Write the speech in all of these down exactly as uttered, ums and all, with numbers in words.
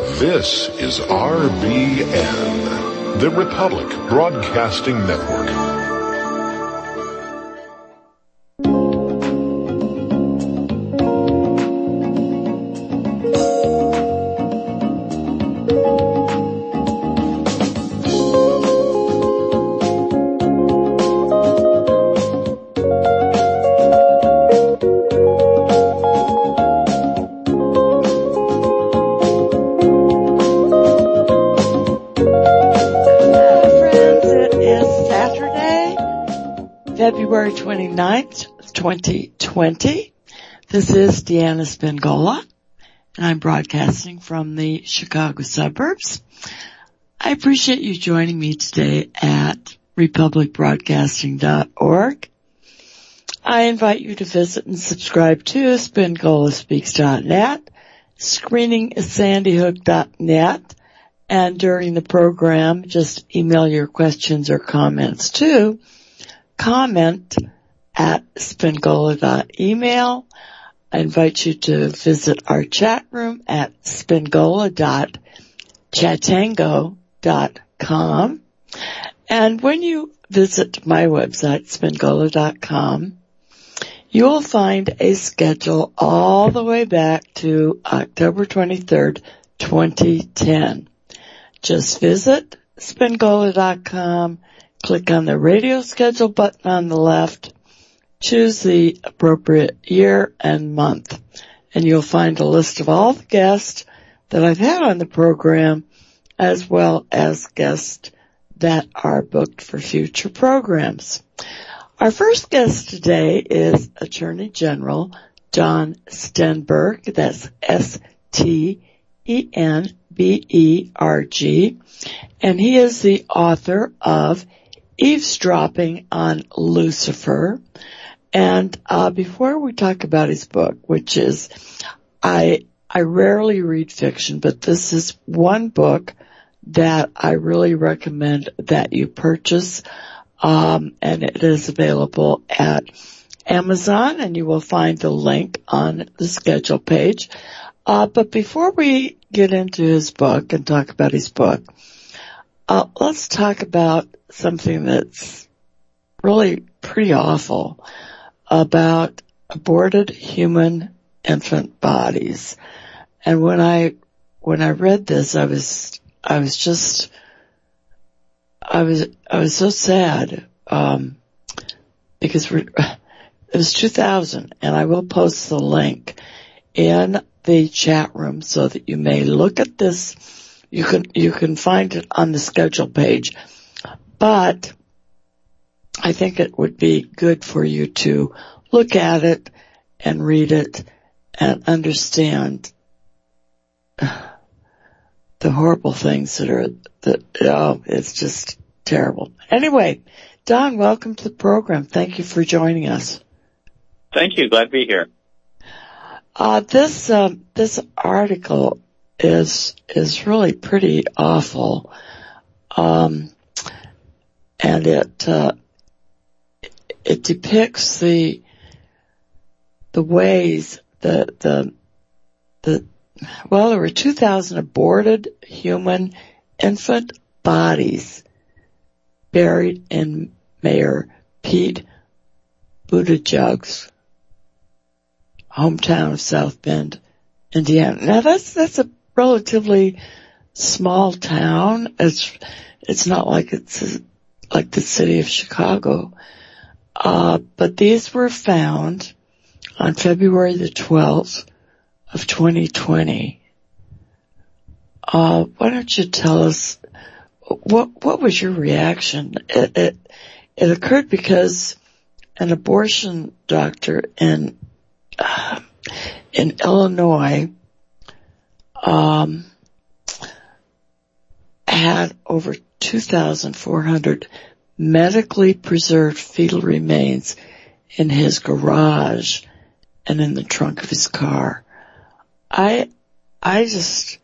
This is R B N, the Republic Broadcasting Network. February twenty-ninth, twenty twenty. This is Deanna Spingola, and I'm broadcasting from the Chicago suburbs. I appreciate you joining me today at republic broadcasting dot org. I invite you to visit and subscribe to spingola speaks dot net, screening sandy hook dot net, and during the program, just email your questions or comments to comment at spingola dot email. I invite you to visit our chat room at spingola dot chatango dot com. And when you visit my website, spingola dot com, you will find a schedule all the way back to October twenty-third, twenty ten. Just visit spingola dot com. Click on the radio schedule button on the left, choose the appropriate year and month, and you'll find a list of all the guests that I've had on the program, as well as guests that are booked for future programs. Our first guest today is Attorney General John Stenberg. That's S T E N B E R G, and he is the author of Eavesdropping on Lucifer. And uh before we talk about his book, which is, I I rarely read fiction, but this is one book that I really recommend that you purchase, um and it is available at Amazon, and you will find the link on the schedule page. Uh but before we get into his book and talk about his book, uh let's talk about something that's really pretty awful about aborted human infant bodies. And when I, when I read this, I was, I was just, I was, I was so sad, um, because we're, it was two thousand, and I will post the link in the chat room so that you may look at this. You can, you can find it on the schedule page. But I think it would be good for you to look at it and read it and understand the horrible things that are, that, oh, it's just terrible. Anyway, Don, welcome to the program. Thank you for joining us. Thank you. Glad to be here. Uh, this, um, this article is, is really pretty awful. Um, And it, uh, it depicts the, the ways that the, the, well, there were two thousand aborted human infant bodies buried in Mayor Pete Buttigieg's hometown of South Bend, Indiana. Now that's, that's a relatively small town. It's, it's not like it's a, like the city of Chicago. Uh, but these were found on February the twelfth of twenty twenty. Uh, why don't you tell us, what, what was your reaction? It, it, it occurred because an abortion doctor in, uh, in Illinois, um, had over two thousand four hundred medically preserved fetal remains in his garage and in the trunk of his car. I, I just,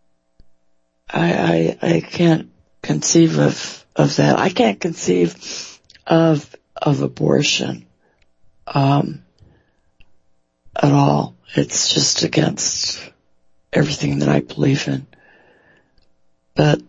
I, I, I can't conceive of, of that. I can't conceive of, of abortion, um, at all. It's just against everything that I believe in. but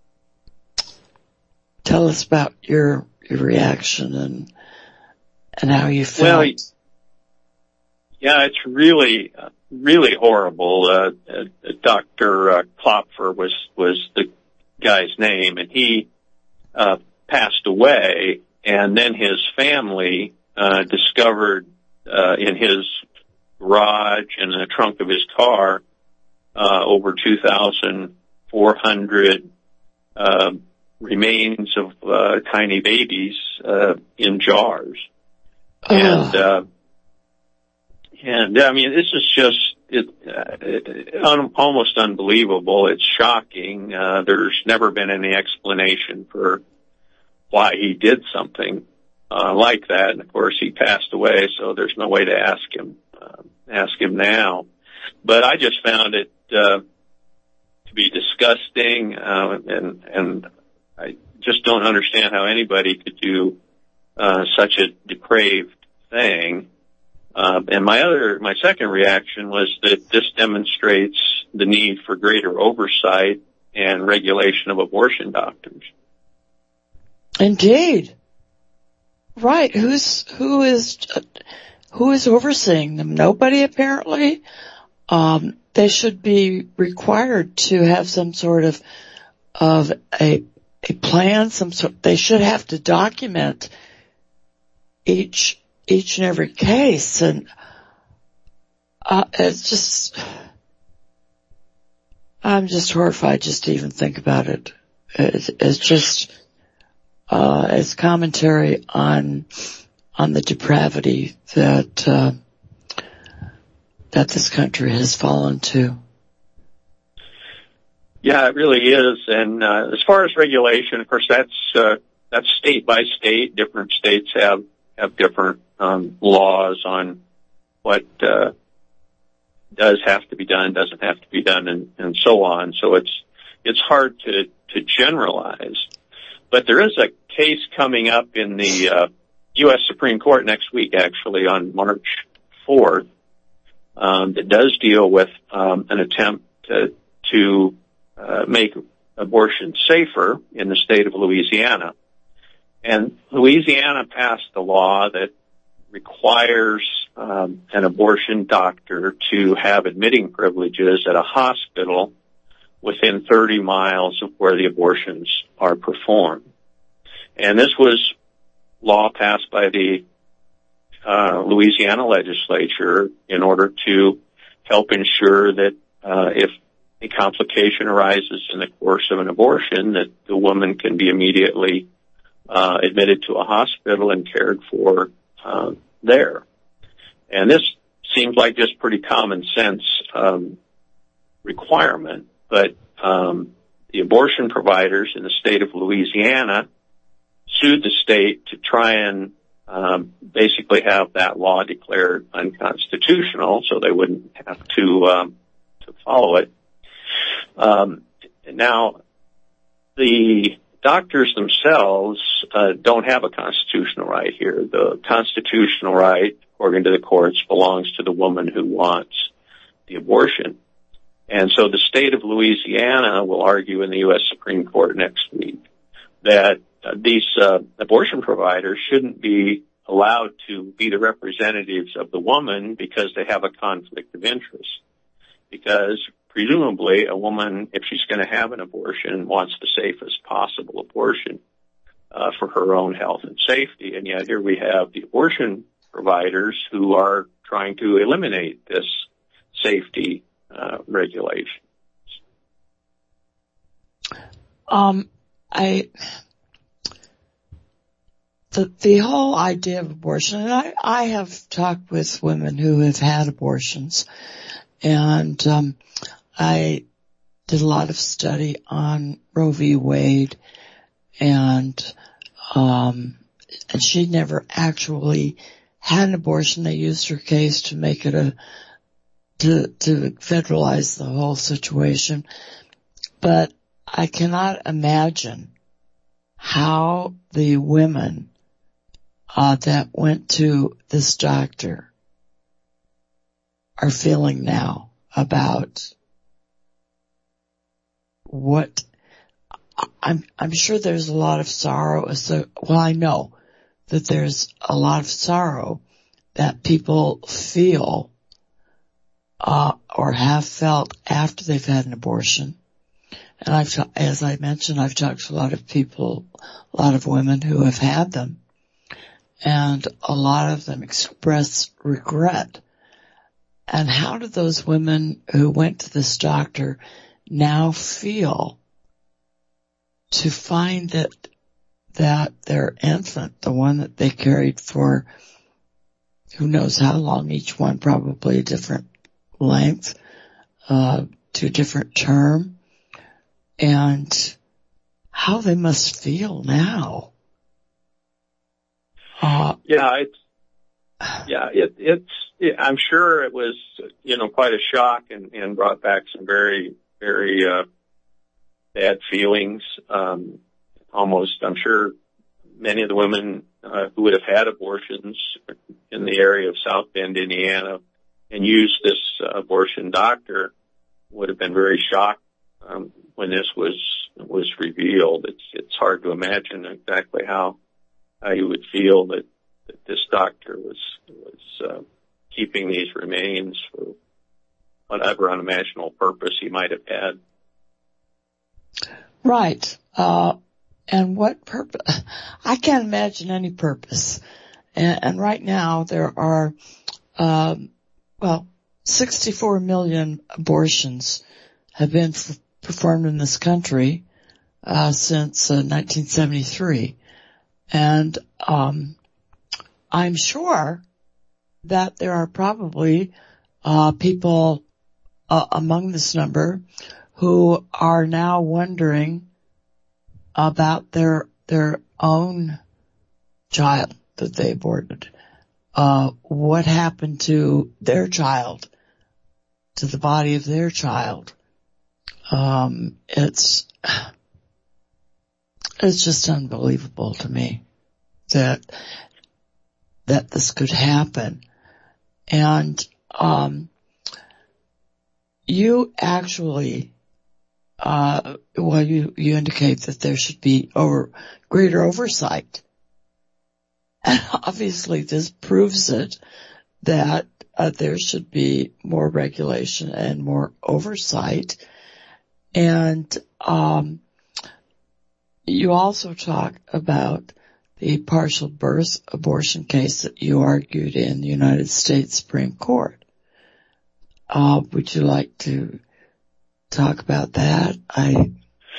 tell us about your, your reaction and, and how you felt. Well, yeah, it's really, really horrible. Uh, uh Doctor Uh, Klopfer was, was the guy's name, and he, uh, passed away, and then his family, uh, discovered, uh, in his garage and in the trunk of his car, uh, over two thousand four hundred, uh, remains of, uh, tiny babies, uh, in jars. Oh. And, uh, and I mean, this is just, it, uh, it, un, almost unbelievable. It's shocking. Uh, there's never been any explanation for why he did something, uh, like that. And of course he passed away, so there's no way to ask him, uh, ask him now. But I just found it, uh, to be disgusting, uh, and, and I just don't understand how anybody could do, uh, such a depraved thing. Uh, and my other, my second reaction was that this demonstrates the need for greater oversight and regulation of abortion doctors. Indeed. Right. Who's, who is, who is overseeing them? Nobody, apparently. Um, they should be required to have some sort of, of a, a plan, some sort, they should have to document each, each and every case. And, uh, it's just, I'm just horrified just to even think about it. It's, it's just, uh, it's commentary on, on the depravity that, uh, that this country has fallen to. Yeah, it really is. And, uh, as far as regulation, of course, that's, uh, that's state by state. Different states have, have different, um, laws on what, uh, does have to be done, doesn't have to be done, and, and so on. So it's, it's hard to, to generalize. But there is a case coming up in the, uh, U S Supreme Court next week, actually, on March fourth, um, that does deal with, um, an attempt to, to, uh, make abortion safer in the state of Louisiana. And Louisiana passed a law that requires um, an abortion doctor to have admitting privileges at a hospital within thirty miles of where the abortions are performed. And this was law passed by the uh, Louisiana legislature in order to help ensure that uh, if a complication arises in the course of an abortion, that the woman can be immediately uh, admitted to a hospital and cared for uh, there. And this seems like just pretty common sense um, requirement, but um, the abortion providers in the state of Louisiana sued the state to try and um, basically have that law declared unconstitutional, so they wouldn't have to um, to follow it. Um, now, the doctors themselves uh, don't have a constitutional right here. The constitutional right, according to the courts, belongs to the woman who wants the abortion. And so the state of Louisiana will argue in the U S Supreme Court next week that uh, these uh, abortion providers shouldn't be allowed to be the representatives of the woman because they have a conflict of interest. Because presumably a woman, if she's going to have an abortion, wants the safest possible abortion uh, for her own health and safety. And yet here we have the abortion providers who are trying to eliminate this safety uh, regulation. Um, I, the, the whole idea of abortion, and I, I have talked with women who have had abortions, and, um, I did a lot of study on Roe v. Wade, and, um, and she never actually had an abortion. They used her case to make it a, to, to federalize the whole situation. But I cannot imagine how the women, uh, that went to this doctor are feeling now about what I'm, I'm sure there's a lot of sorrow. So, well, I know that there's a lot of sorrow that people feel, uh, or have felt after they've had an abortion. And I've, as I mentioned, I've talked to a lot of people, a lot of women who have had them, and a lot of them express regret. And how do those women who went to this doctor now feel to find that, that their infant, the one that they carried for who knows how long, each one probably a different length, uh, to a different term, and how they must feel now. Uh, yeah, it's, yeah, it, it's, it, I'm sure it was, you know, quite a shock and, and brought back some very, very, uh, bad feelings. Um, almost, I'm sure many of the women, uh, who would have had abortions in the area of South Bend, Indiana, and used this uh, abortion doctor would have been very shocked, um, when this was, was revealed. It's, it's hard to imagine exactly how, how you would feel that, that this doctor was, was, uh, keeping these remains for whatever unimaginable purpose he might have had. Right. Uh, and what purpose? I can't imagine any purpose. And, and right now there are, um, well, sixty-four million abortions have been f- performed in this country, uh, since uh, nineteen seventy-three. And, um, I'm sure that there are probably, uh, people, uh, among this number who are now wondering about their, their own child that they aborted. Uh, what happened to their child, to the body of their child? Um, it's, it's just unbelievable to me that, that this could happen. And, um, you actually, uh, well, you, you indicate that there should be over, greater oversight. And obviously this proves it, that uh, there should be more regulation and more oversight. And, um, you also talk about the partial birth abortion case that you argued in the United States Supreme Court. Uh, would you like to talk about that? I,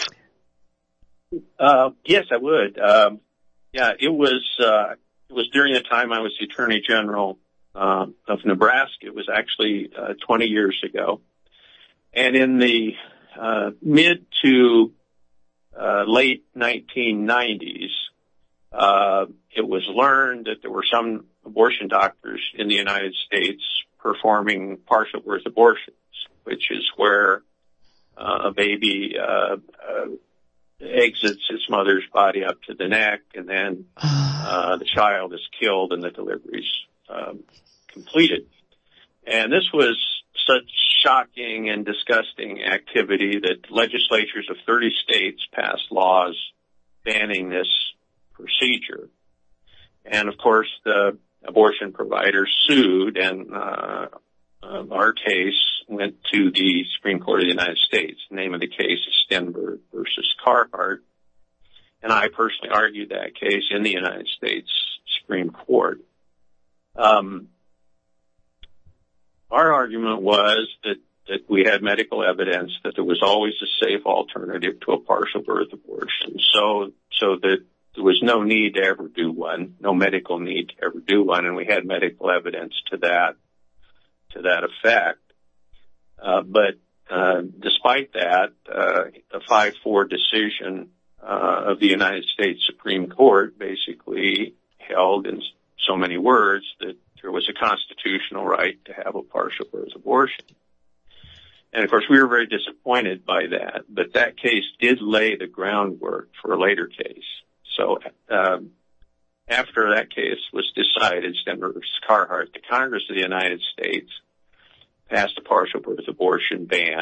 uh, yes, I would. Um, yeah, it was, uh, it was during the time I was the Attorney General, um, of Nebraska. It was actually, uh, twenty years ago. And in the, uh, mid to, uh, late nineteen nineties, uh, it was learned that there were some abortion doctors in the United States performing partial birth abortions, which is where, uh, a baby, uh, uh, exits its mother's body up to the neck, and then uh the child is killed and the delivery's um, completed. And this was such shocking and disgusting activity that legislatures of thirty states passed laws banning this procedure. And of course, the abortion providers sued, and uh, uh our case went to the Supreme Court of the United States. The name of the case is Stenberg versus Carhart. And I personally argued that case in the United States Supreme Court. Um, our argument was that, that we had medical evidence that there was always a safe alternative to a partial birth abortion. So, so that there was no need to ever do one, no medical need to ever do one. And we had medical evidence to that, to that effect. Uh, but, uh, despite that, uh, the five four decision, uh, of the United States Supreme Court basically held in so many words that there was a constitutional right to have a partial birth abortion. And of course, we were very disappointed by that, but that case did lay the groundwork for a later case. So, um, after that case was decided, Stenberg versus Carhart, the Congress of the United States passed a partial birth abortion ban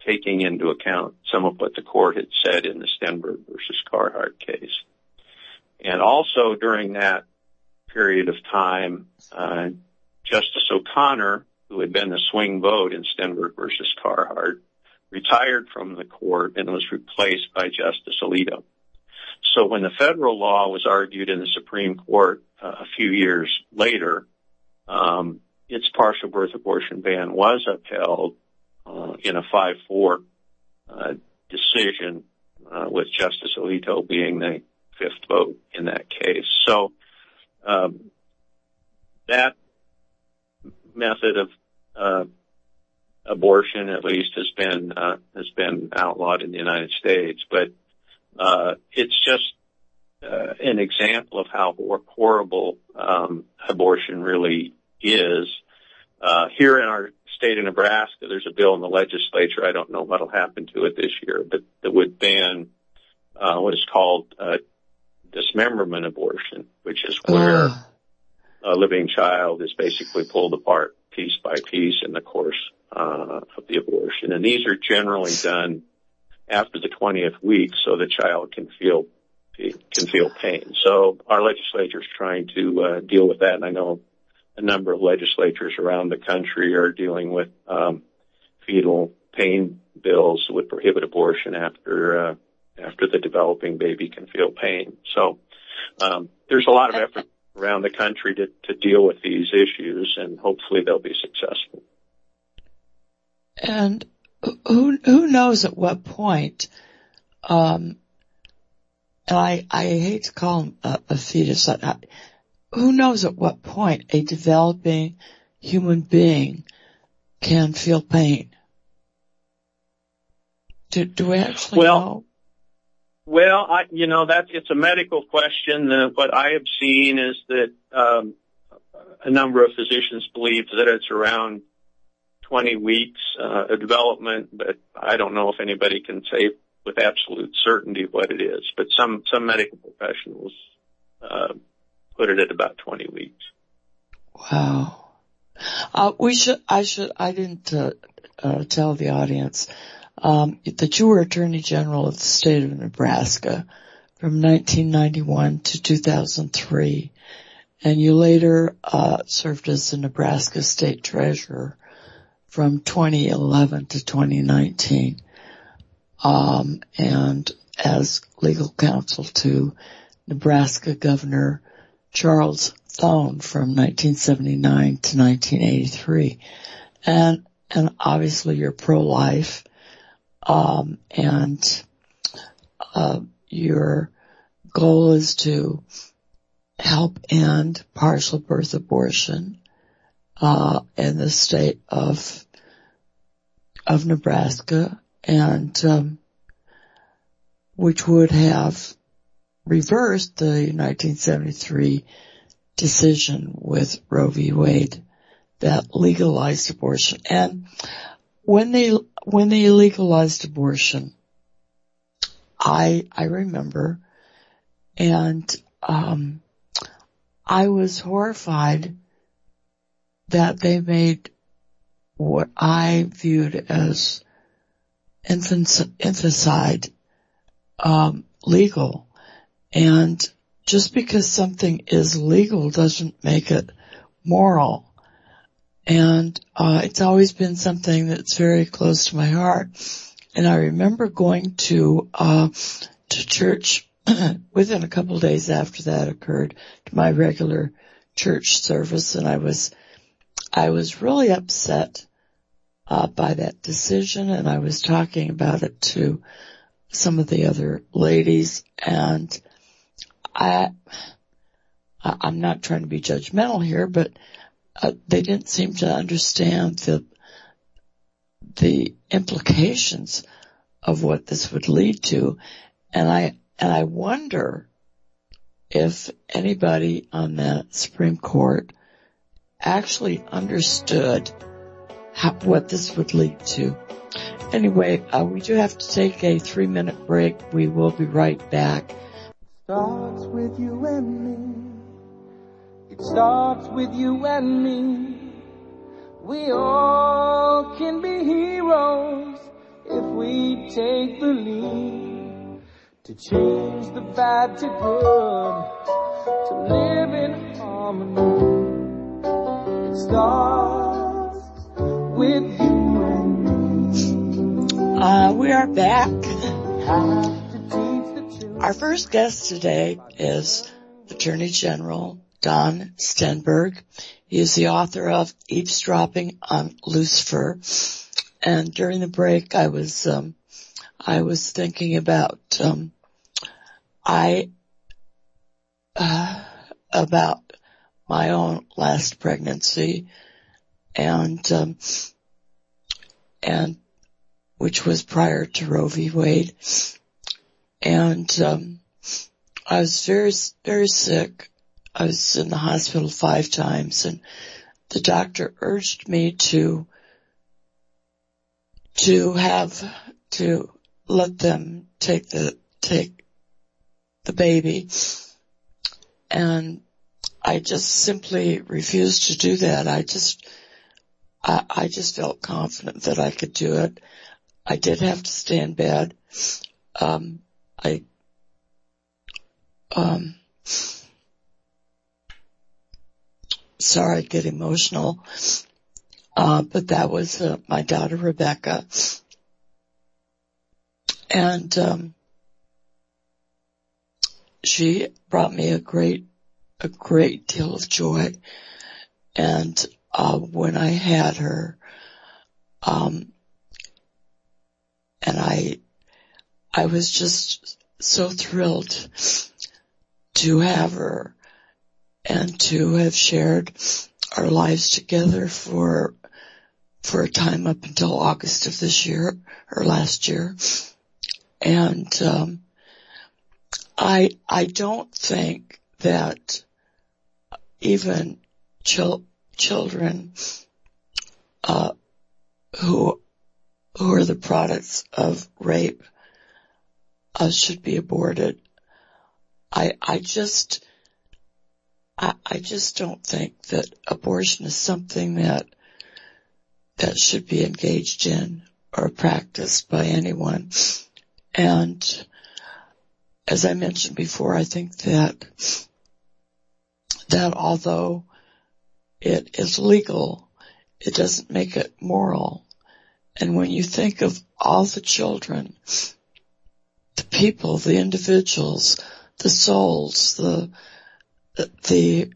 taking into account some of what the court had said in the Stenberg versus Carhart case. And also during that period of time, uh, Justice O'Connor, who had been the swing vote in Stenberg versus Carhart, retired from the court and was replaced by Justice Alito. So when the federal law was argued in the Supreme Court uh, a few years later, um, its partial birth abortion ban was upheld uh, in a five four uh, decision, uh, with Justice Alito being the fifth vote in that case. So um, that method of uh, abortion, at least, has been uh, has been outlawed in the United States, but uh, it's just uh, an example of how horrible um, abortion really is. Uh, here in our state of Nebraska, there's a bill in the legislature. I don't know what'll happen to it this year, but that would ban uh, what is called uh, dismemberment abortion, which is where uh. a living child is basically pulled apart piece by piece in the course uh, of the abortion. And these are generally done after the twentieth week, so the child can feel can feel pain. So our legislature is trying to uh, deal with that, and I know a number of legislatures around the country are dealing with um, fetal pain bills that would prohibit abortion after uh, after the developing baby can feel pain. So um, there's a lot of effort around the country to, to deal with these issues, and hopefully they'll be successful. And who who knows at what point, um, and I, I hate to call him a, a fetus, I, who knows at what point a developing human being can feel pain? Do, do we actually well, know? Well, I, you know, that's, it's a medical question. Uh, what I have seen is that, um, a number of physicians believe that it's around twenty weeks, uh, of development, but I don't know if anybody can say with absolute certainty what it is. But some, some medical professionals, uh, put it at about twenty weeks. Wow. Uh, we should, I should, I didn't, uh, uh, tell the audience, um, that you were Attorney General of the state of Nebraska from nineteen ninety-one to two thousand three. And you later, uh, served as the Nebraska State Treasurer from twenty eleven to twenty nineteen. Um, and as legal counsel to Nebraska Governor Charles Thone from nineteen seventy-nine to nineteen eighty-three. And, and obviously you're pro-life, um, and, uh, your goal is to help end partial birth abortion, uh, in the state of, of Nebraska, and, um, which would have reversed the nineteen seventy-three decision with Roe v. Wade that legalized abortion. And when they, when they legalized abortion, I, I remember, and, um, I was horrified that they made what I viewed as infanticide, um, legal. And just because something is legal doesn't make it moral. And, uh, it's always been something that's very close to my heart. And I remember going to, uh, to church within a couple of days after that occurred, to my regular church service. And I was, I was really upset, uh, by that decision. And I was talking about it to some of the other ladies, and I, I'm not trying to be judgmental here, but uh, they didn't seem to understand the, the implications of what this would lead to. And I, and I wonder if anybody on the Supreme Court actually understood how, what this would lead to. Anyway, uh, we do have to take a three minute break. We will be right back. Starts with you and me. It starts with you and me. We all can be heroes if take the lead to change the bad to good, to live in harmony. It starts with you and me. Uh, we are back. Our first guest today is Attorney General Don Stenberg. He is the author of Eavesdropping on Lucifer. And during the break, I was, um, I was thinking about, um, I, uh, about my own last pregnancy and, um, and, which was prior to Roe v. Wade. And, um, I was very, very sick. I was in the hospital five times, and the doctor urged me to, to have, to let them take the, take the baby. And I just simply refused to do that. I just, I, I just felt confident that I could do it. I did have to stay in bed. Um, I, um, sorry, I get emotional. Uh, but that was, uh, my daughter Rebecca. And, um, she brought me a great, a great deal of joy. And, uh, when I had her, um, and I, I was just so thrilled to have her and to have shared our lives together for, for a time up until August of this year, or last year. And, um, I, I don't think that even chil- children, uh, who, who are the products of rape, uh, should be aborted. I, I just, I, I just don't think that abortion is something that, that should be engaged in or practiced by anyone. And as I mentioned before, I think that, that although it is legal, it doesn't make it moral. And when you think of all the children, the people, the individuals, the souls, the, the, the,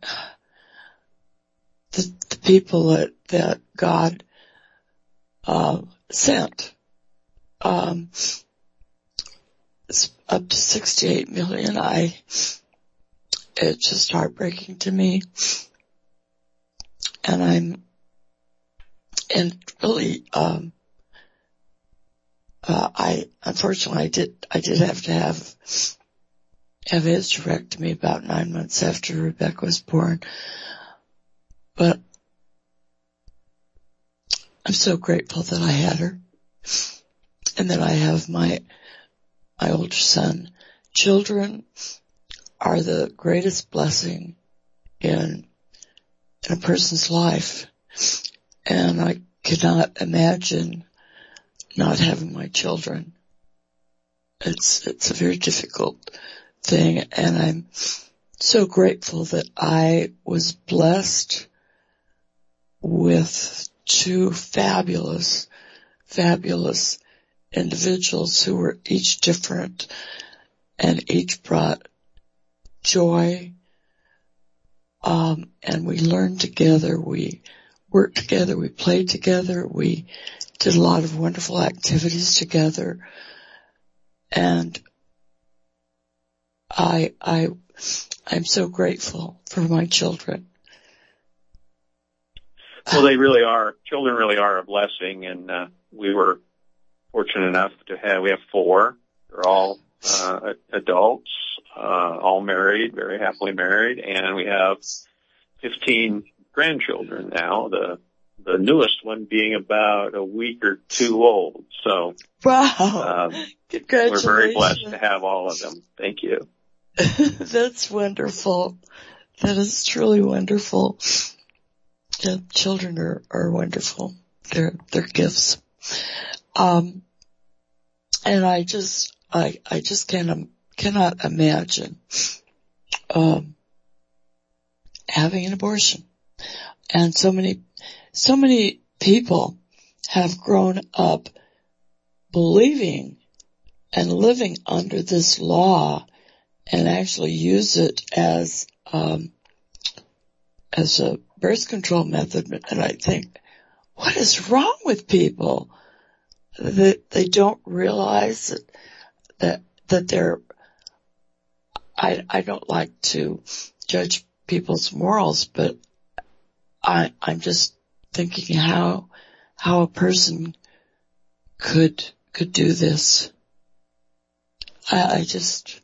the, the people that, that God, uh, sent, um, it's up to sixty-eight million. I, it's just heartbreaking to me. And I'm, and really, um, uh, I, unfortunately I did, I did have to have, have a hysterectomy about nine months after Rebecca was born. But I'm so grateful that I had her and that I have my, my older son. Children are the greatest blessing in, in a person's life. And I cannot imagine not having my children. It's, it's a very difficult thing, and I'm so grateful that I was blessed with two fabulous, fabulous individuals who were each different and each brought joy. Um, and we learned together, we worked together, we played together, we did a lot of wonderful activities together. And I, I, I'm so grateful for my children. Well, they really are. Children really are a blessing, and uh, we were fortunate enough to have. We have four. They're all uh, adults, uh, all married, very happily married, and we have fifteen grandchildren now. The the newest one being about a week or two old. So, wow! Um, Congratulations! We're very blessed to have all of them. Thank you. That's wonderful. That is truly wonderful. Yeah, children are, are wonderful. They're, they're gifts. Um, and I just, I, I just can't, cannot imagine, um, having an abortion. And so many, so many people have grown up believing and living under this law and actually use it as, um, as a birth control method. And I think, what is wrong with people? That they don't realize that, that, that they're, I, I don't like to judge people's morals, but I, I'm just thinking how, how a person could, could do this. I, I just,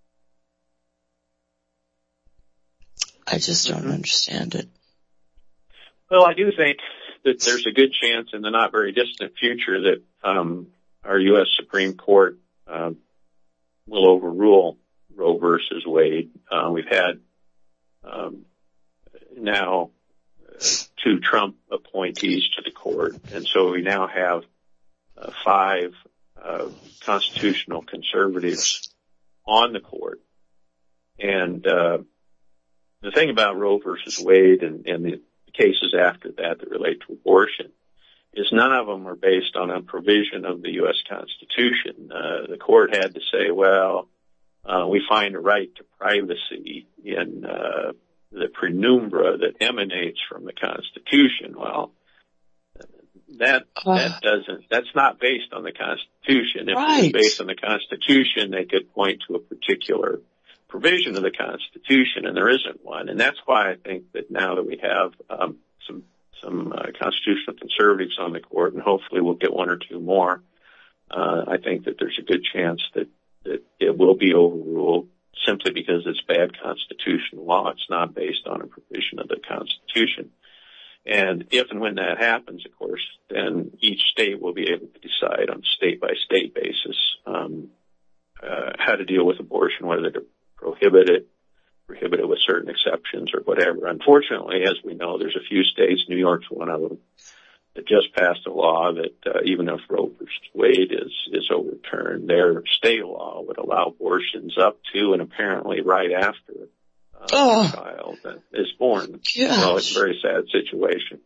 I just don't mm-hmm. understand it. Well, I do think that there's a good chance in the not very distant future that um, our U S Supreme Court uh, will overrule Roe versus Wade. Uh, we've had um, now uh, two Trump appointees to the court, and so we now have uh, five uh, constitutional conservatives on the court. And uh, the thing about Roe versus Wade and, and the cases after that that relate to abortion is none of them are based on a provision of the U S Constitution. Uh, the court had to say, well, uh, we find a right to privacy in uh, the penumbra that emanates from the Constitution. Well, that uh, that doesn't that's not based on the Constitution. If right. it was based on the Constitution, they could point to a particular provision of the Constitution, and there isn't one. And that's why I think that now that we have um, some some uh, constitutional conservatives on the court, and hopefully we'll get one or two more, uh, I think that there's a good chance that, that it will be overruled simply because it's bad constitutional law. It's not based on a provision of the Constitution. And if and when that happens, of course, then each state will be able to decide on a state-by-state basis um, uh, how to deal with abortion, whether to prohibit it, prohibit it with certain exceptions or whatever. Unfortunately, as we know, there's a few states, New York's one of them, that just passed a law that uh, even if Roe versus Wade is, is overturned, their state law would allow abortions up to and apparently right after uh, oh. the child is born. Gosh. So it's a very sad situation.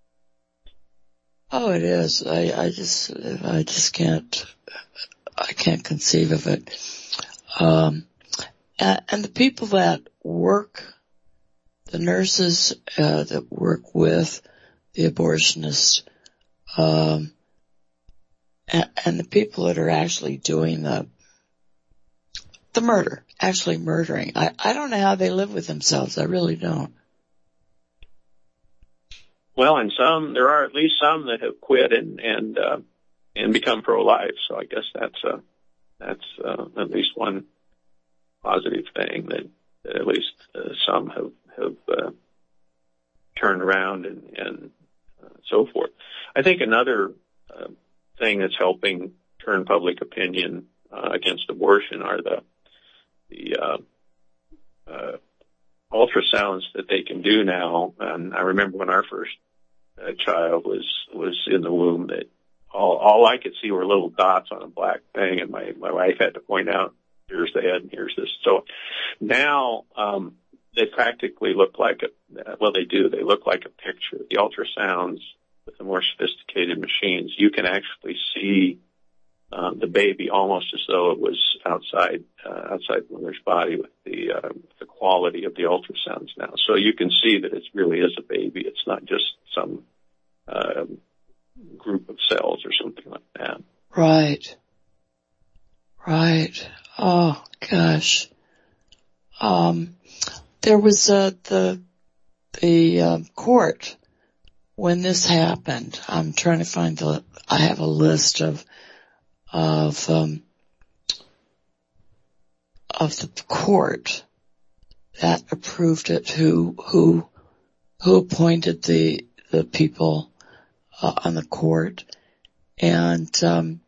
Oh, it is. I, I just, I just can't, I can't conceive of it. Um, and, and the people that work, the nurses uh, that work with the abortionists, um, and, and the people that are actually doing the the murder, actually murdering. I, I don't know how they live with themselves. I really don't. Well, and some, there are at least some that have quit and and uh, and become pro-life. So I guess that's uh, that's uh, at least one positive thing that, that at least uh, some have have uh, turned around and and uh, so forth. I think another uh, thing that's helping turn public opinion uh, against abortion are the the uh, uh, ultrasounds that they can do now. And I remember when our first uh, child was was in the womb, that all all I could see were little dots on a black thing, and my my wife had to point out, here's the head and here's this. So now um, they practically look like a well, they do. They look like a picture. The ultrasounds with the more sophisticated machines, you can actually see Uh, the baby almost as though it was outside uh, outside the mother's body with the uh, the quality of the ultrasounds now. So you can see that it really is a baby. It's not just some uh, group of cells or something like that. Right. Right. Oh gosh. Um, there was uh, the the um, court when this happened. I'm trying to find the. I have a list of. of um of the court that approved it, who who who appointed the the people uh, on the court, and um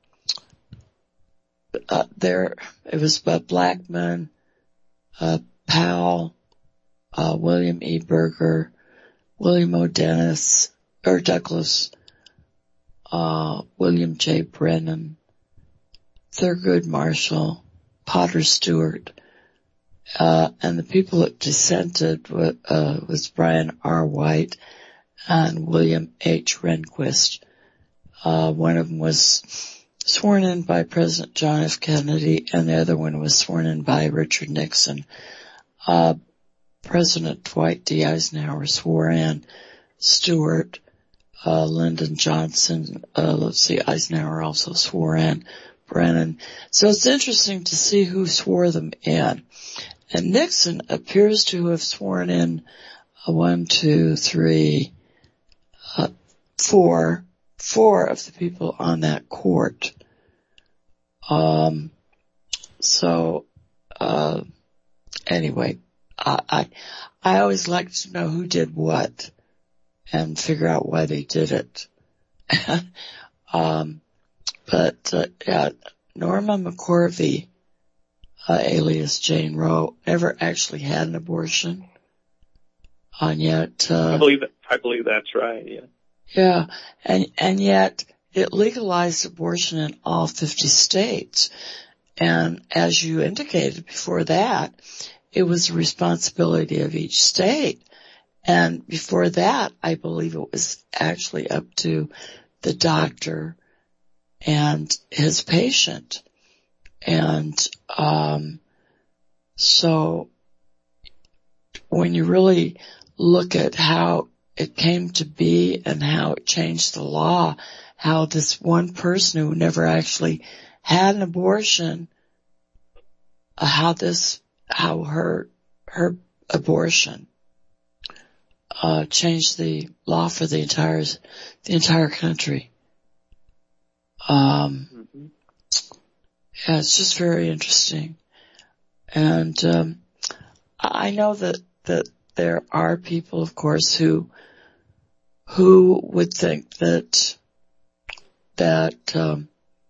uh, there it was uh, Blackmun, uh Powell, uh William E. Berger, William O. Dennis or Douglas, uh William J. Brennan, Thurgood Marshall, Potter Stewart, uh, and the people that dissented was, uh, was Brian R. White and William H. Rehnquist. Uh, one of them was sworn in by President John F. Kennedy, and the other one was sworn in by Richard Nixon. Uh, President Dwight D. Eisenhower swore in Stewart, uh, Lyndon Johnson, uh, let's see, Eisenhower also swore in Brennan. So it's interesting to see who swore them in. And Nixon appears to have sworn in uh, one, two, three, uh, four, four of the people on that court. Um, so, uh, anyway, I, I, I always like to know who did what and figure out why they did it. um, but, uh, yeah, Norma McCorvey, uh, alias Jane Roe, never actually had an abortion. And yet, uh, I believe that, I believe that's right, yeah. Yeah, and, and yet it legalized abortion in all fifty states. And as you indicated before that, it was the responsibility of each state. And before that, I believe it was actually up to the doctor and his patient. And, um, so when you really look at how it came to be and how it changed the law, how this one person who never actually had an abortion, uh, how this, how her, her abortion, uh, changed the law for the entire, the entire country. Um, mm-hmm. Yeah, it's just very interesting. And, um, I know that, that there are people, of course, who, who would think that, that, um,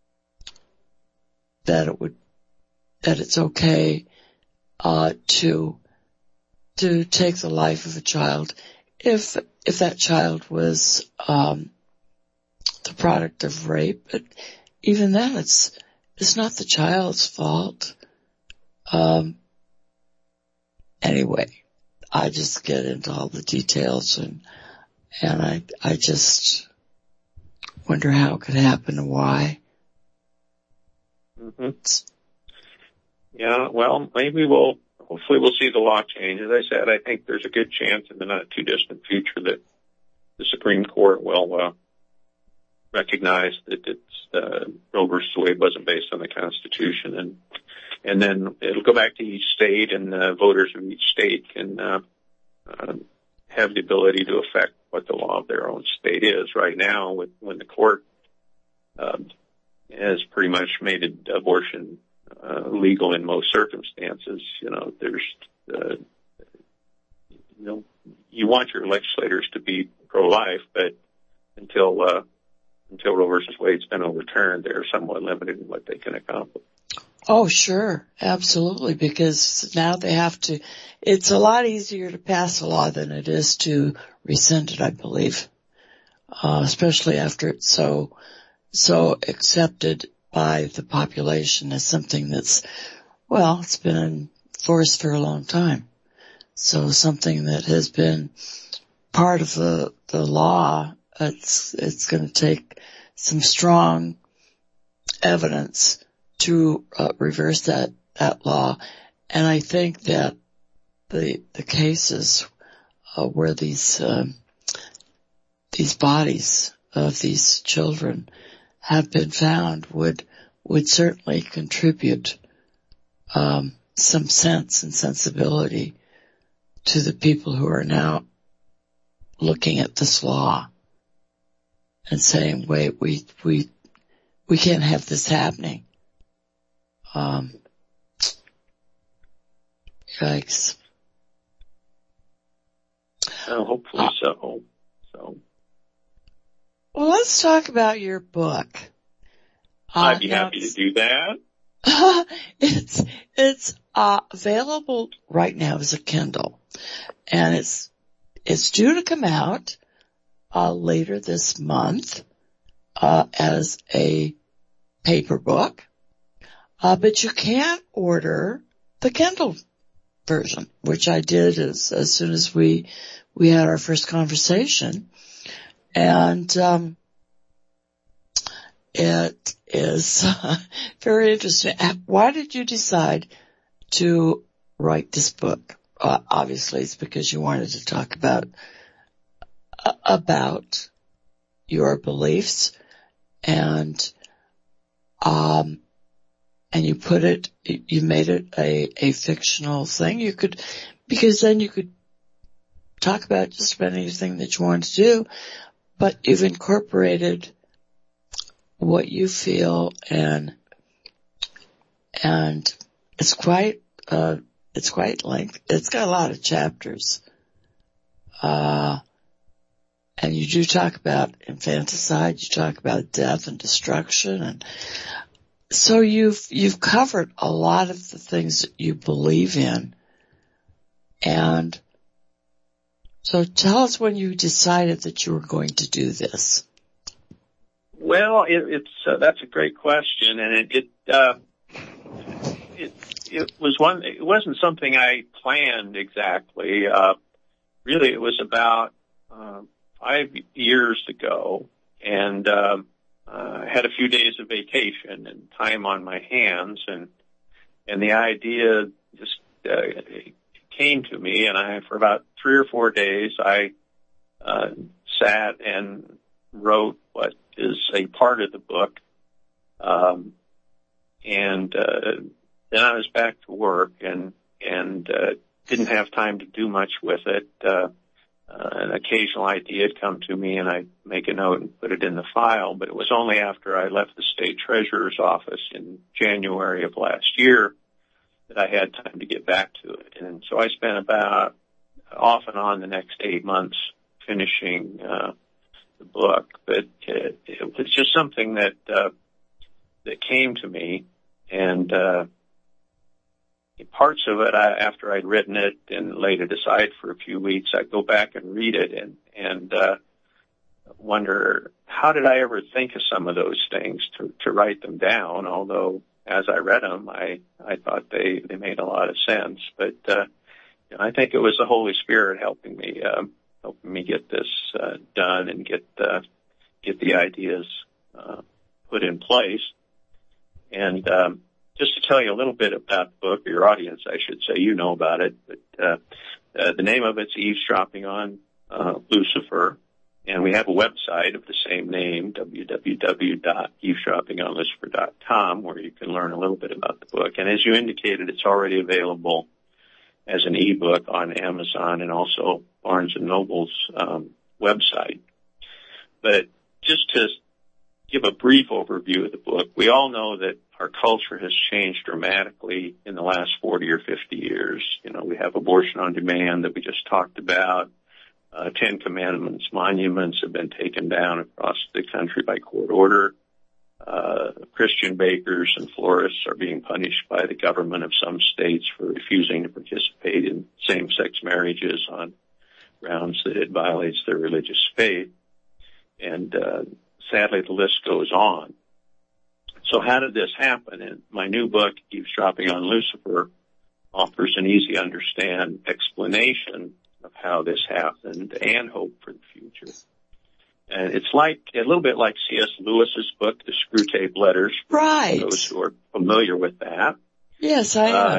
that it would, that it's okay, uh, to, to take the life of a child if, if that child was, um, the product of rape. But even then, it's, it's not the child's fault. Um, anyway, I just get into all the details and, and I, I just wonder how it could happen and why. Mm-hmm. Yeah, well, maybe we'll, hopefully we'll see the law change. As I said, I think there's a good chance in the not too distant future that the Supreme Court will, uh, recognize that it's, uh, Roe versus Wade wasn't based on the Constitution, and, and then it'll go back to each state, and uh, voters of each state can, uh, uh, have the ability to affect what the law of their own state is. Right now, with, when the court, uh, has pretty much made it abortion, uh, legal in most circumstances, you know, there's, uh, you know, you want your legislators to be pro-life, but until, uh, until Roe versus Wade's been overturned, they're somewhat limited in what they can accomplish. Oh, sure. Absolutely. Because now they have to, it's a lot easier to pass a law than it is to rescind it, I believe. Uh, especially after it's so, so accepted by the population as something that's, well, it's been in force for a long time. So something that has been part of the, the law, it's, it's going to take some strong evidence to uh, reverse that, that law. And I think that the, the cases uh, where these, um, these bodies of these children have been found would, would certainly contribute, um, some sense and sensibility to the people who are now looking at this law and saying, wait, we, we, we can't have this happening. Um, yikes. Uh, hopefully uh, so. So. Well, let's talk about your book. Uh, I'd be happy to do that. it's, it's, uh, available right now as a Kindle, and it's, it's due to come out, uh, later this month, uh, as a paper book. Uh, but you can order the Kindle version, which I did as, as soon as we, we had our first conversation. And, um, it is uh, very interesting. Why did you decide to write this book? Uh, obviously it's because you wanted to talk about, uh, about your beliefs and, um, and you put it, you made it a, a fictional thing. You could, because then you could talk about just about anything that you want to do, but you've incorporated what you feel and, and it's quite, uh, it's quite lengthy. It's got a lot of chapters. Uh, and you do talk about infanticide, you talk about death and destruction, and so you've, you've covered a lot of the things that you believe in. And so tell us when you decided that you were going to do this. Well, it, it's, uh, that's a great question. And it, it, uh, it, it was one, it wasn't something I planned exactly. Uh, really it was about, uh, five years ago, and, um, Uh, had a few days of vacation and time on my hands, and and the idea just uh, came to me, and I, for about three or four days, I uh, sat and wrote what is a part of the book, um, and uh, then I was back to work and and uh, didn't have time to do much with it. Uh, Uh, an occasional idea had come to me, and I'd make a note and put it in the file, but it was only after I left the state treasurer's office in January of last year that I had time to get back to it. And so I spent about off and on the next eight months finishing uh, the book, but it, it was just something that uh, that came to me, and uh parts of it, I, after I'd written it and laid it aside for a few weeks, I'd go back and read it and, and, uh, wonder, how did I ever think of some of those things to, to write them down? Although, as I read them, I, I thought they, they made a lot of sense. But, uh, you know, I think it was the Holy Spirit helping me, uh, helping me get this, uh, done and get, uh, get the ideas, uh, put in place. And, um, just to tell you a little bit about the book, or your audience, I should say, you know about it, but uh, uh, the name of it's Eavesdropping on uh, Lucifer, and we have a website of the same name, w w w dot eavesdropping on lucifer dot com, where you can learn a little bit about the book. And as you indicated, it's already available as an ebook on Amazon and also Barnes and Noble's um, website. But just to give a brief overview of the book, we all know that our culture has changed dramatically in the last forty or fifty years. You know, we have abortion on demand that we just talked about. Uh, Ten Commandments monuments have been taken down across the country by court order. Uh, Christian bakers and florists are being punished by the government of some states for refusing to participate in same-sex marriages on grounds that it violates their religious faith. And, uh, sadly, the list goes on. So how did this happen? And my new book, Eavesdropping on Lucifer, offers an easy to understand explanation of how this happened and hope for the future. And it's like, a little bit like C S Lewis's book, The Screwtape Letters. Right. For those who are familiar with that. Yes, I am. Uh,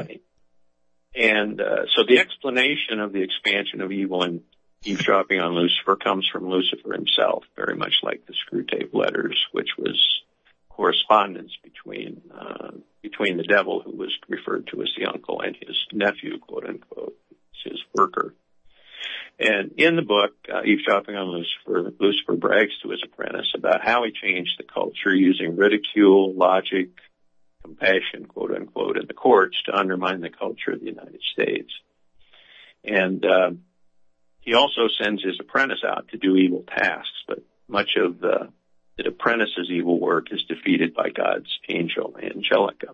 and, uh, so the explanation of the expansion of evil in Eavesdropping on Lucifer comes from Lucifer himself, very much like the Screwtape Letters, which was correspondence between, uh, between the devil, who was referred to as the uncle, and his nephew, quote unquote, his worker. And in the book, uh, Eavesdropping on Lucifer, Lucifer brags to his apprentice about how he changed the culture using ridicule, logic, compassion, quote unquote, in the courts to undermine the culture of the United States. And, uh, he also sends his apprentice out to do evil tasks, but much of the, the apprentice's evil work is defeated by God's angel, Angelica.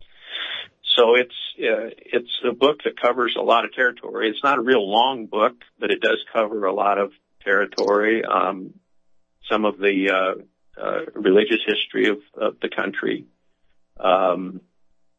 So it's, uh, it's a book that covers a lot of territory. It's not a real long book, but it does cover a lot of territory. Um, some of the, uh, uh, religious history of, of the country, um,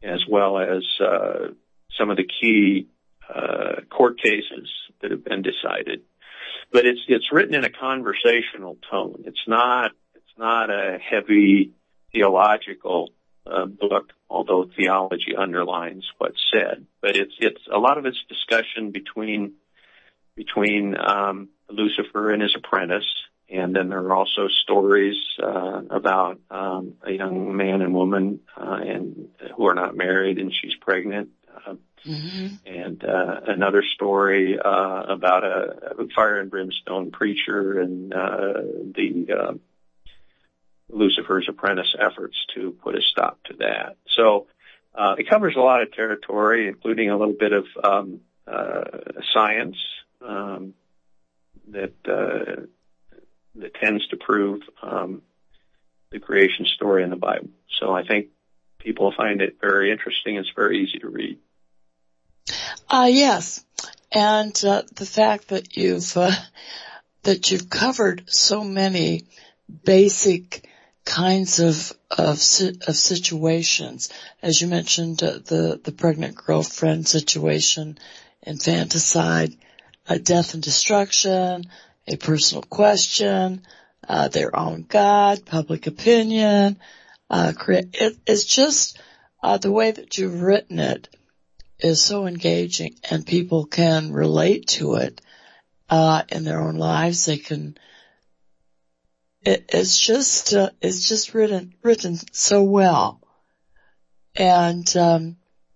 as well as uh, some of the key uh, court cases that have been decided. But it's it's written in a conversational tone. It's not it's not a heavy theological uh, book, although theology underlines what's said. But it's it's a lot of it's discussion between between um, Lucifer and his apprentice, and then there are also stories uh, about um, a young man and woman uh, and who are not married, and she's pregnant. Uh, mm-hmm. And uh, another story uh, about a, a fire and brimstone preacher and uh, the uh, Lucifer's apprentice efforts to put a stop to that. So uh, it covers a lot of territory, including a little bit of um, uh, science um, that uh, that tends to prove um, the creation story in the Bible. So I think people find it very interesting. It's very easy to read. Uh, yes. And, uh, the fact that you've, uh, that you've covered so many basic kinds of, of, of situations. As you mentioned, uh, the, the pregnant girlfriend situation, infanticide, uh, death and destruction, a personal question, uh, their own God, public opinion, uh, it, it's just, uh, the way that you've written it is so engaging, and people can relate to it, uh, in their own lives. They can, it, it's just, uh, it's just written, written so well. And, um,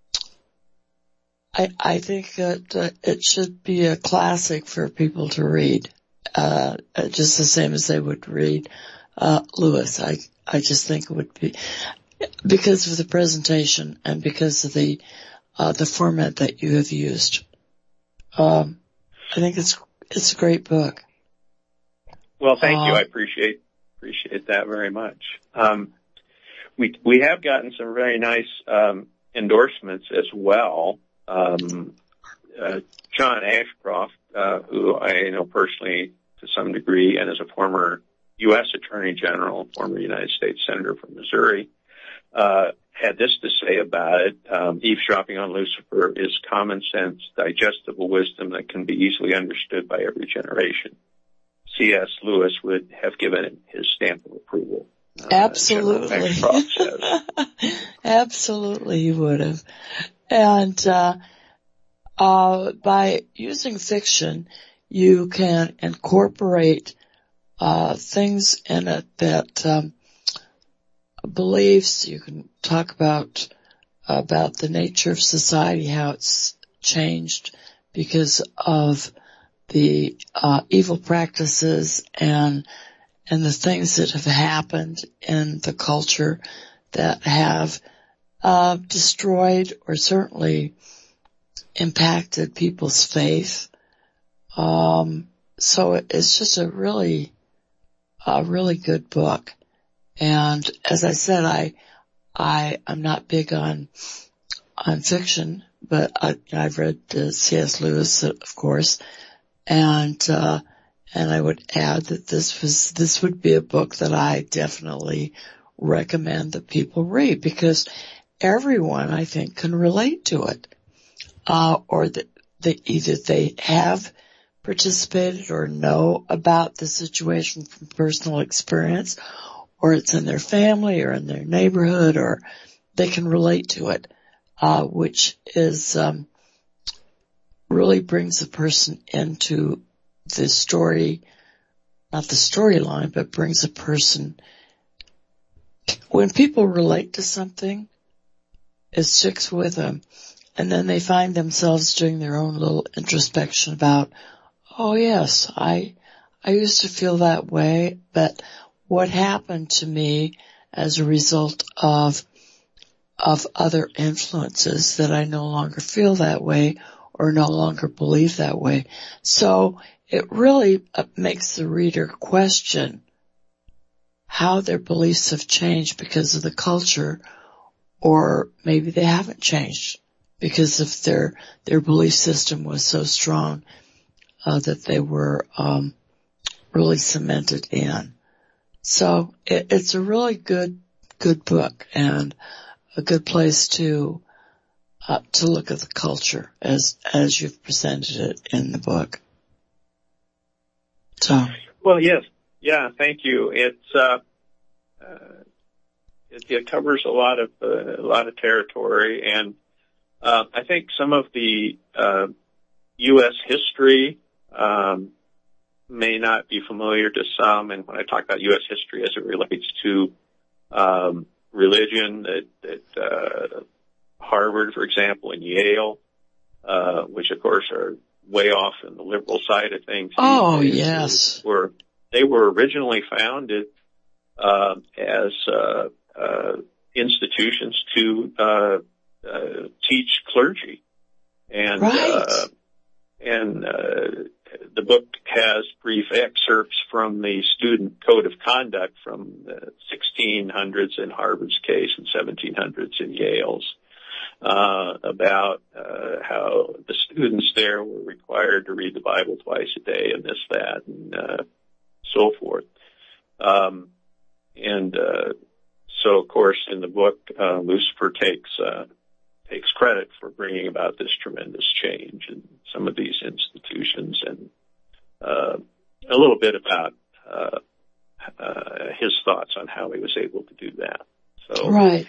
I, I think that uh, it should be a classic for people to read, uh, just the same as they would read, uh, Lewis. I, I just think it would be, because of the presentation and because of the, Uh, the format that you have used. Um, I think it's, it's a great book. Well, thank uh, you. I appreciate, appreciate that very much. Um, we, we have gotten some very nice, um, endorsements as well. Um, uh, John Ashcroft, uh, who I know personally to some degree and is a former U S Attorney General, former United States Senator from Missouri, uh, had this to say about it. Um, eavesdropping on Lucifer is common sense, digestible wisdom that can be easily understood by every generation. C S. Lewis would have given it his stamp of approval. Uh, Absolutely. Absolutely, he would have. And, uh, uh, by using fiction, you can incorporate, uh, things in it that, um, beliefs. You can talk about about the nature of society, how it's changed because of the uh, evil practices and and the things that have happened in the culture that have uh, destroyed or certainly impacted people's faith. Um, so it's just a really, a really good book. And as I said, I, I, I'm not big on, on fiction, but I, I've read uh, C S. Lewis, of course, and, uh, and I would add that this was, this would be a book that I definitely recommend that people read, because everyone, I think, can relate to it, uh, or that, that either they have participated or know about the situation from personal experience, or it's in their family or in their neighborhood, or they can relate to it, uh, which is, um, really brings a person into the story, not the storyline, but brings a person, when people relate to something, it sticks with them, and then they find themselves doing their own little introspection about, oh yes, I, I used to feel that way, but what happened to me as a result of, of other influences that I no longer feel that way or no longer believe that way. So it really makes the reader question how their beliefs have changed because of the culture, or maybe they haven't changed because of their, their belief system was so strong, uh, that they were, um, really cemented in. So it, it's a really good, good book, and a good place to uh, to look at the culture as as you've presented it in the book. So, well, yes, yeah, thank you. It's uh, uh, it, it covers a lot of uh, a lot of territory, and uh, I think some of the uh, U S history um, may not be familiar to some. And when I talk about U S history as it relates to um, religion, that, that uh, Harvard, for example, and Yale, uh, which of course are way off in the liberal side of things. Oh, days, yes. Were, they were originally founded uh, as uh, uh, institutions to uh, uh, teach clergy. And, right. uh, and uh, the book has brief excerpts from the Student Code of Conduct from the sixteen hundreds in Harvard's case and seventeen hundreds in Yale's. Uh, about uh, how the students there were required to read the Bible twice a day and this, that, and uh, so forth. Um, and uh, so, of course, in the book, uh, Lucifer takes uh, takes credit for bringing about this tremendous change in some of these institutions, and uh, a little bit about uh, uh, his thoughts on how he was able to do that. So, right.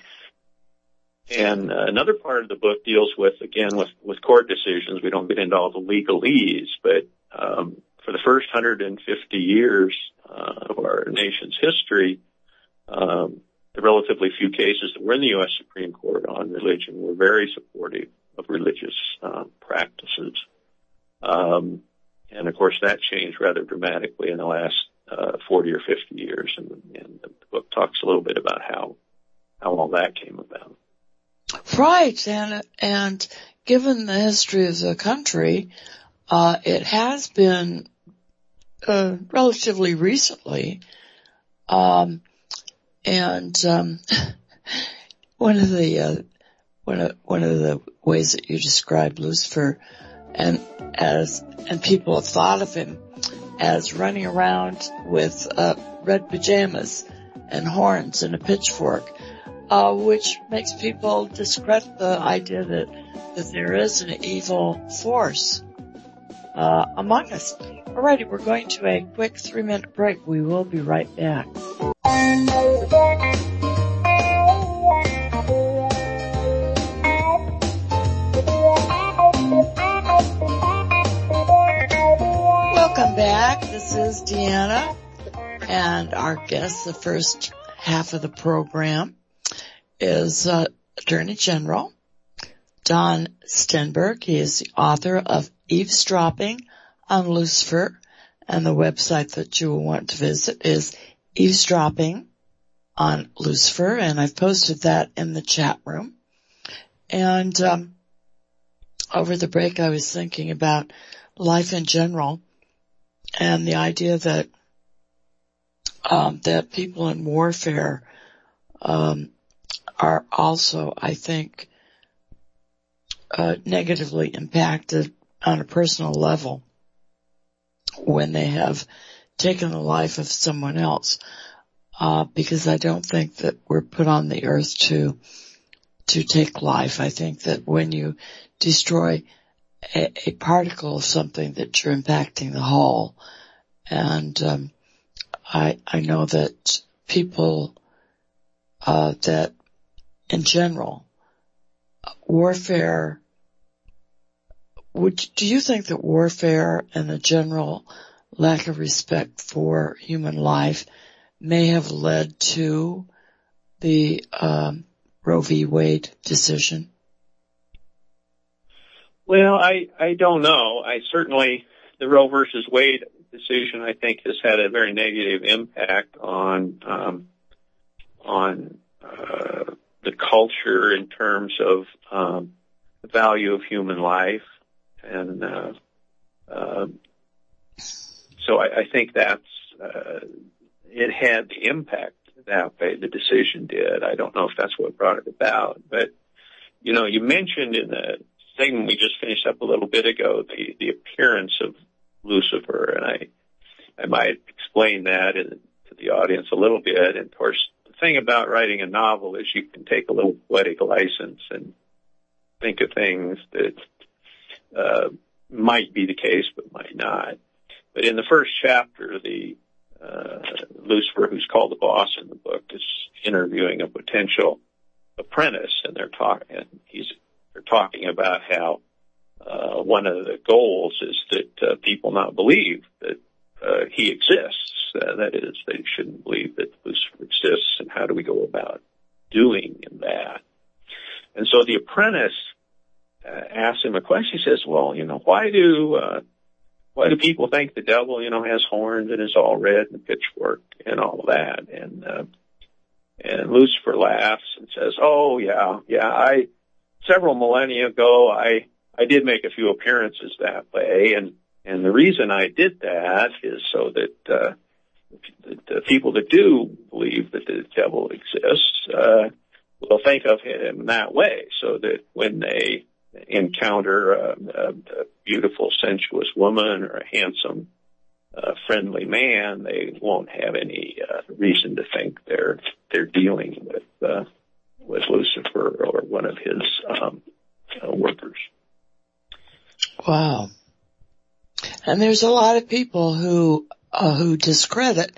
And uh, another part of the book deals with, again, with, with court decisions. We don't get into all the legalese, but um, for the first one hundred fifty years uh, of our nation's history, um, the relatively few cases that were in the U S Supreme Court on religion were very supportive of religious uh, practices. Um, and, of course, that changed rather dramatically in the last uh, forty or fifty years, and, and the book talks a little bit about how, how all that came about. Right, and and given the history of the country, uh, it has been uh, relatively recently, um, and um, one of the uh, one of one of the ways that you describe Lucifer, and as and people have thought of him as running around with uh, red pajamas and horns and a pitchfork. Uh, which makes people discredit the idea that, that there is an evil force, uh, among us. Alrighty, we're going to a quick three minute break. We will be right back. Welcome back. This is Deanna, and our guest, the first half of the program, is uh, Attorney General Don Stenberg. He is the author of Eavesdropping on Lucifer, and the website that you will want to visit is Eavesdropping on Lucifer, and I've posted that in the chat room. And um, over the break, I was thinking about life in general and the idea that um, that people in warfare um, are also, I think, uh, negatively impacted on a personal level when they have taken the life of someone else. Uh, because I don't think that we're put on the earth to, to take life. I think that when you destroy a, a particle of something, that you're impacting the whole. And, um, I, I know that people, uh, that in general, warfare, would, do you think that warfare and the general lack of respect for human life may have led to the um, Roe v. Wade decision? Well, I, I don't know. I certainly, the Roe versus Wade decision, I think, has had a very negative impact on um, on uh, the culture in terms of um, the value of human life, and uh, uh, so I, I think that's uh, it had the impact that way. The decision did. I don't know if that's what brought it about, but you know, you mentioned in the segment we just finished up a little bit ago the the appearance of Lucifer, and I I might explain that in, to the audience a little bit. And of course, the thing about writing a novel is you can take a little poetic license and think of things that uh, might be the case but might not. But in the first chapter, the uh, Lucifer, who's called the boss in the book, is interviewing a potential apprentice, and they're talking. He's they're talking about how uh, one of the goals is that uh, people not believe that uh, he exists. Uh, that is, they shouldn't believe that Lucifer exists. And how do we go about doing that? And so the apprentice uh, asks him a question. He says, "Well, you know, why do uh, why do people think the devil, you know, has horns and is all red and a pitchfork and all of that?" And uh, and Lucifer laughs and says, "Oh yeah, yeah. I several millennia ago, I I did make a few appearances that way, and and the reason I did that is so that uh, the, the people that do believe that the devil exists uh, will think of him that way, so that when they encounter a, a, a beautiful, sensuous woman or a handsome, uh, friendly man, they won't have any uh, reason to think they're they're dealing with uh, with Lucifer or one of his um, uh, workers." Wow. And there's a lot of people who uh, who discredit,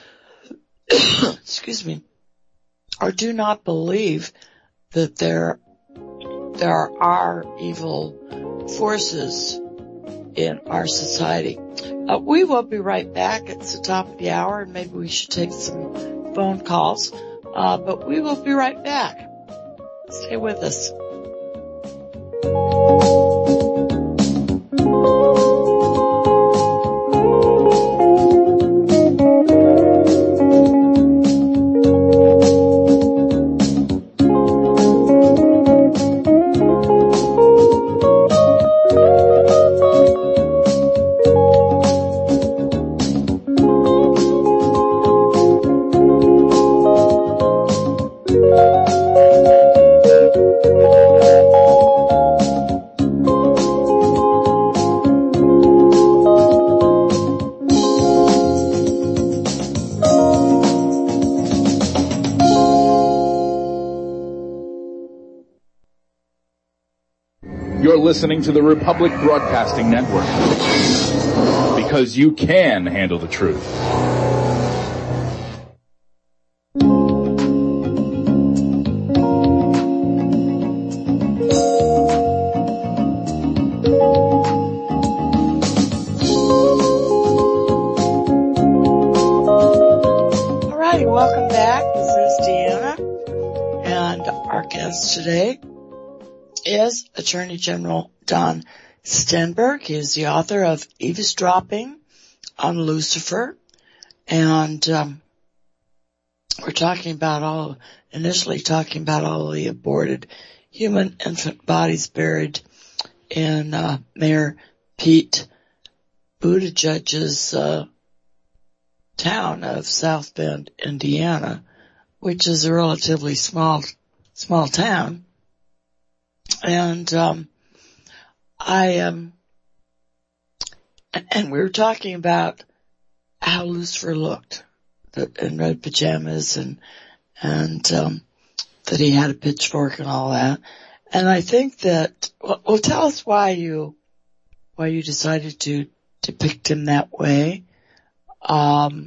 excuse me, or do not believe that there there are evil forces in our society. Uh, we will be right back. It's the top of the hour, and maybe we should take some phone calls. Uh, but we will be right back. Stay with us. Listening to the Republic Broadcasting Network, because you can handle the truth. All righty, welcome back. This is Deanna, and our guest today is Attorney General Don Stenberg. He is the author of Eavesdropping on Lucifer. And um, we're talking about all, initially talking about all the aborted human infant bodies buried in uh, Mayor Pete Buttigieg's uh, town of South Bend, Indiana, which is a relatively small, small town. And, um, I, um, and we were talking about how Lucifer looked in red pajamas and, and, um, that he had a pitchfork and all that. And I think that, well, well tell us why you, why you decided to depict him that way. Um,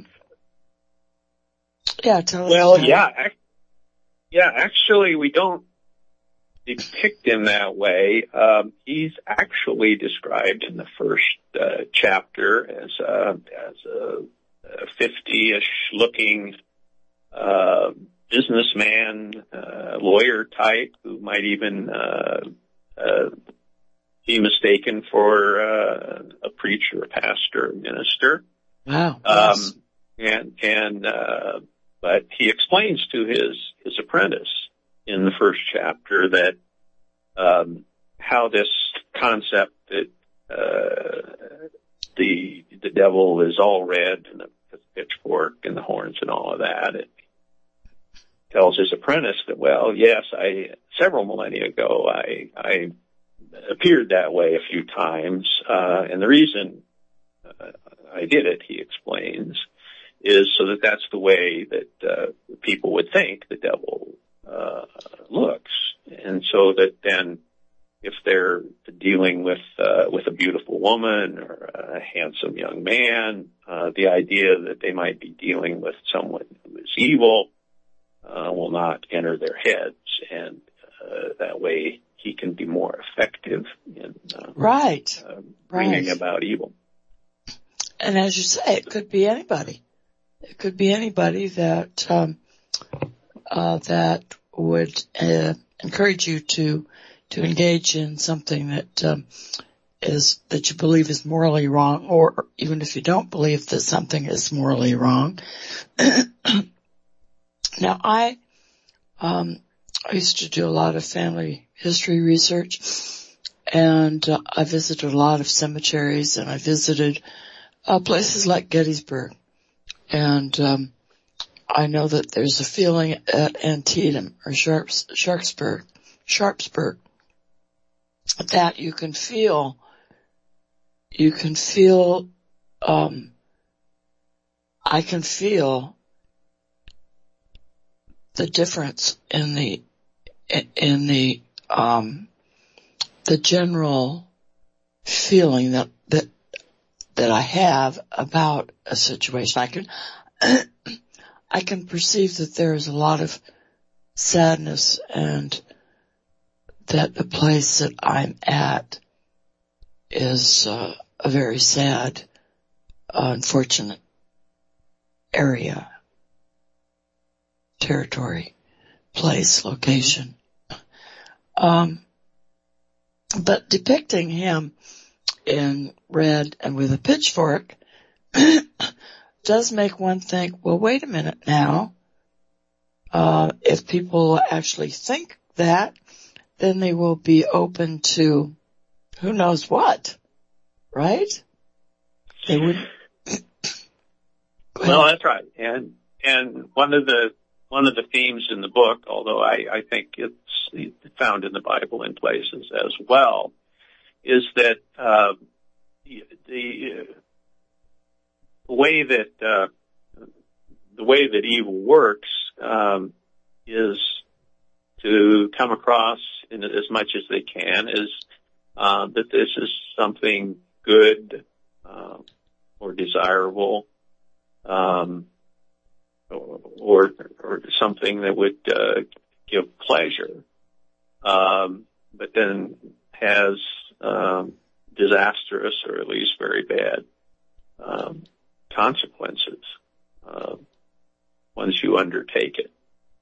yeah, tell us. Well, yeah, ac- yeah, actually we don't depict him that way. Um, he's actually described in the first uh, chapter as a, as a fifty-ish looking uh, businessman, uh, lawyer type who might even uh, uh, be mistaken for uh, a preacher, a pastor, a minister. Wow. Um, yes. and and uh, but he explains to his his apprentice in the first chapter that um, how this concept that uh, the the devil is all red and the pitchfork and the horns and all of that. It tells his apprentice that, well, yes, I several millennia ago I I appeared that way a few times, uh, and the reason uh, I did it, he explains, is so that that's the way that uh, people would think the devil uh, looks. And so that then if they're dealing with uh, with a beautiful woman or a handsome young man, uh, the idea that they might be dealing with someone who is evil uh, will not enter their heads, and uh, that way he can be more effective in uh, right. uh, bringing right. about evil. And as you say, it could be anybody. It could be anybody that um, uh, that would uh, encourage you to to engage in something that um, is that you believe is morally wrong, or even if you don't believe that something is morally wrong. Now, I um, I used to do a lot of family history research, and uh, I visited a lot of cemeteries, and I visited uh, places like Gettysburg. And um, I know that there's a feeling at Antietam or Sharps, Sharpsburg, Sharpsburg that you can feel, you can feel, um, I can feel the difference in the, in the, um, the general feeling that, that, that I have about a situation. I can, I can perceive that there is a lot of sadness, and that the place that I'm at is uh, a very sad, uh, unfortunate area, territory, place, location. Um, but depicting him in red and with a pitchfork does make one think, well, wait a minute now. Uh, if people actually think that, then they will be open to who knows what, right? They would. Well, that's right. And, and one of the, one of the themes in the book, although I, I think it's found in the Bible in places as well, is that, uh, the, uh, the way that, uh, the way that evil works, um, is to come across in as much as they can is, uh, that this is something good, uh, or desirable, um, or, or something that would, uh, give pleasure, um, but then has, um, disastrous or at least very bad, um, consequences, uh, once you undertake it.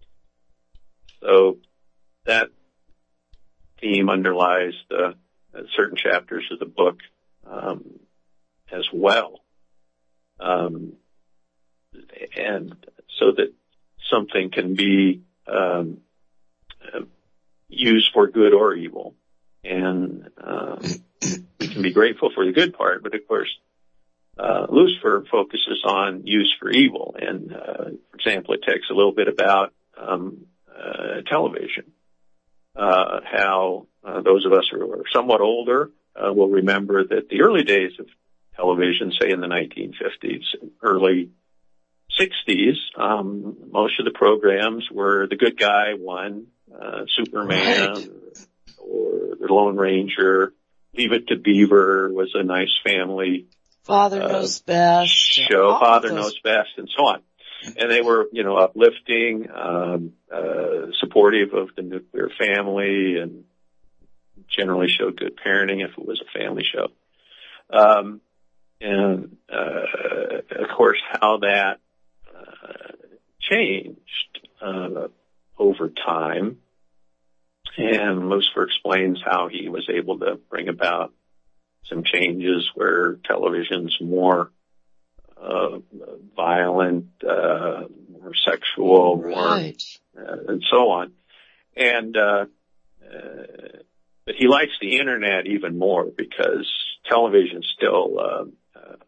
So that theme underlies the uh, certain chapters of the book, um, as well. Um, and so that something can be, um, uh, used for good or evil. And, um, we can be grateful for the good part, but of course, Uh, Lucifer focuses on use for evil. And, uh, for example, it takes a little bit about, um, uh, television, uh, how, uh, those of us who are somewhat older, uh, will remember that the early days of television, say in the nineteen fifties, early sixties, um, most of the programs were the good guy won, uh, Superman, Right. or, or the Lone Ranger. Leave It to Beaver was a nice family Father Uh, Knows Best. show, all Father those- Knows Best, and so on. And they were, you know, uplifting, um, uh, supportive of the nuclear family, and generally showed good parenting if it was a family show. Um, and, uh, of course, how that, uh, changed, uh, over time. And Lucifer explains how he was able to bring about some changes where television's more uh, violent, uh, more sexual, Right. more, uh, and so on. And uh, uh, but he likes the internet even more because television still uh, uh,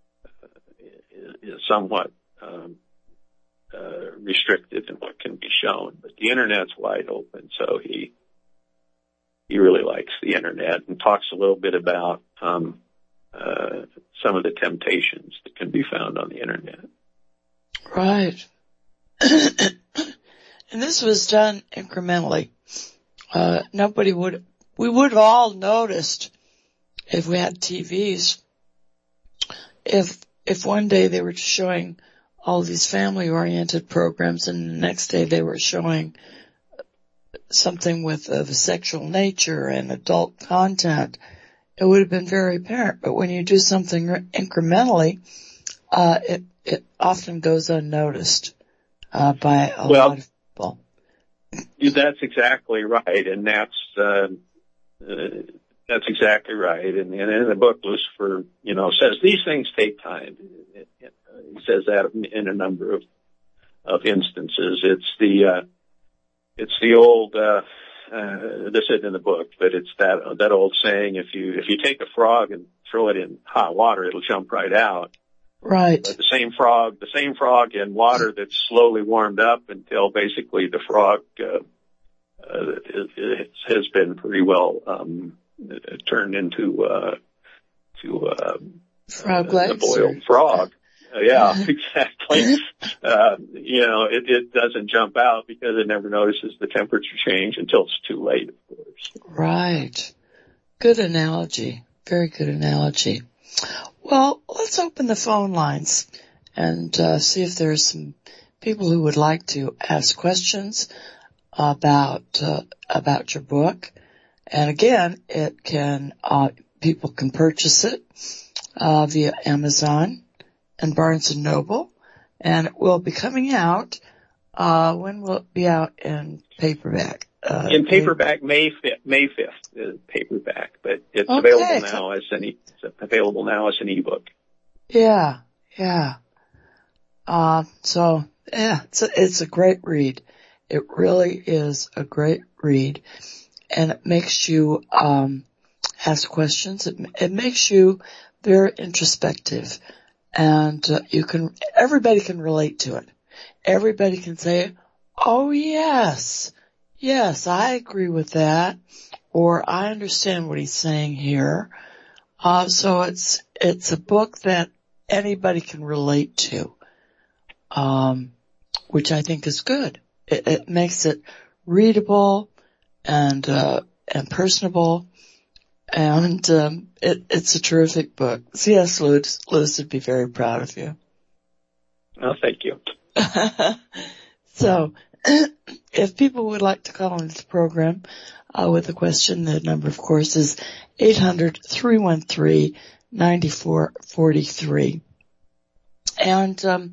is somewhat um, uh, restricted in what can be shown. But the internet's wide open, so he. He really likes the internet and talks a little bit about um, uh, some of the temptations that can be found on the internet. Right. And this was done incrementally. Uh, nobody would, we would have all noticed if we had T Vs, if, if one day they were showing all these family-oriented programs and the next day they were showing something with of a sexual nature and adult content, it would have been very apparent. But when you do something incrementally, uh, it, it often goes unnoticed, uh, by a well, lot of people. That's exactly right. And that's, uh, uh that's exactly right. And, and in the book, Lucifer, you know, says these things take time. It, it, uh, he says that in a number of, of instances. It's the, uh, it's the old, uh, uh, this isn't in the book, but it's that, that old saying, if you, if you take a frog and throw it in hot water, it'll jump right out. Right. But the same frog, the same frog in water that's slowly warmed up until basically the frog, uh, uh, it, it has been pretty well, um, turned into, uh, to, uh, frog uh, a boiled frog. Uh, yeah, exactly. Uh, you know, it, it doesn't jump out because it never notices the temperature change until it's too late, of course. Right. Good analogy. Very good analogy. Well, let's open the phone lines and uh, see if there's some people who would like to ask questions about uh, about your book. And again, it can uh, people can purchase it uh, via Amazon and Barnes and Noble, and it will be coming out. Uh, when will it be out in paperback? Uh, in paperback, May fifth, May fifth, uh, paperback, but it's okay. available now as an e- it's available now as an ebook. Yeah, yeah. Uh, so yeah, it's a, it's a great read. It really is a great read, and it makes you um ask questions. It, it makes you very introspective, and uh, you can everybody can relate to it. Everybody can say, "Oh yes, yes, I agree with that," or "I understand what he's saying here." Uh, so it's it's a book that anybody can relate to, um, which I think is good. It, it makes it readable and uh, and personable, and um, it, it's a terrific book. C S. Lewis, Lewis would be very proud of you. Oh, thank you. So, if people would like to call into the program uh, with a question, the number, of course, is eight hundred, three one three, nine four four three. And um,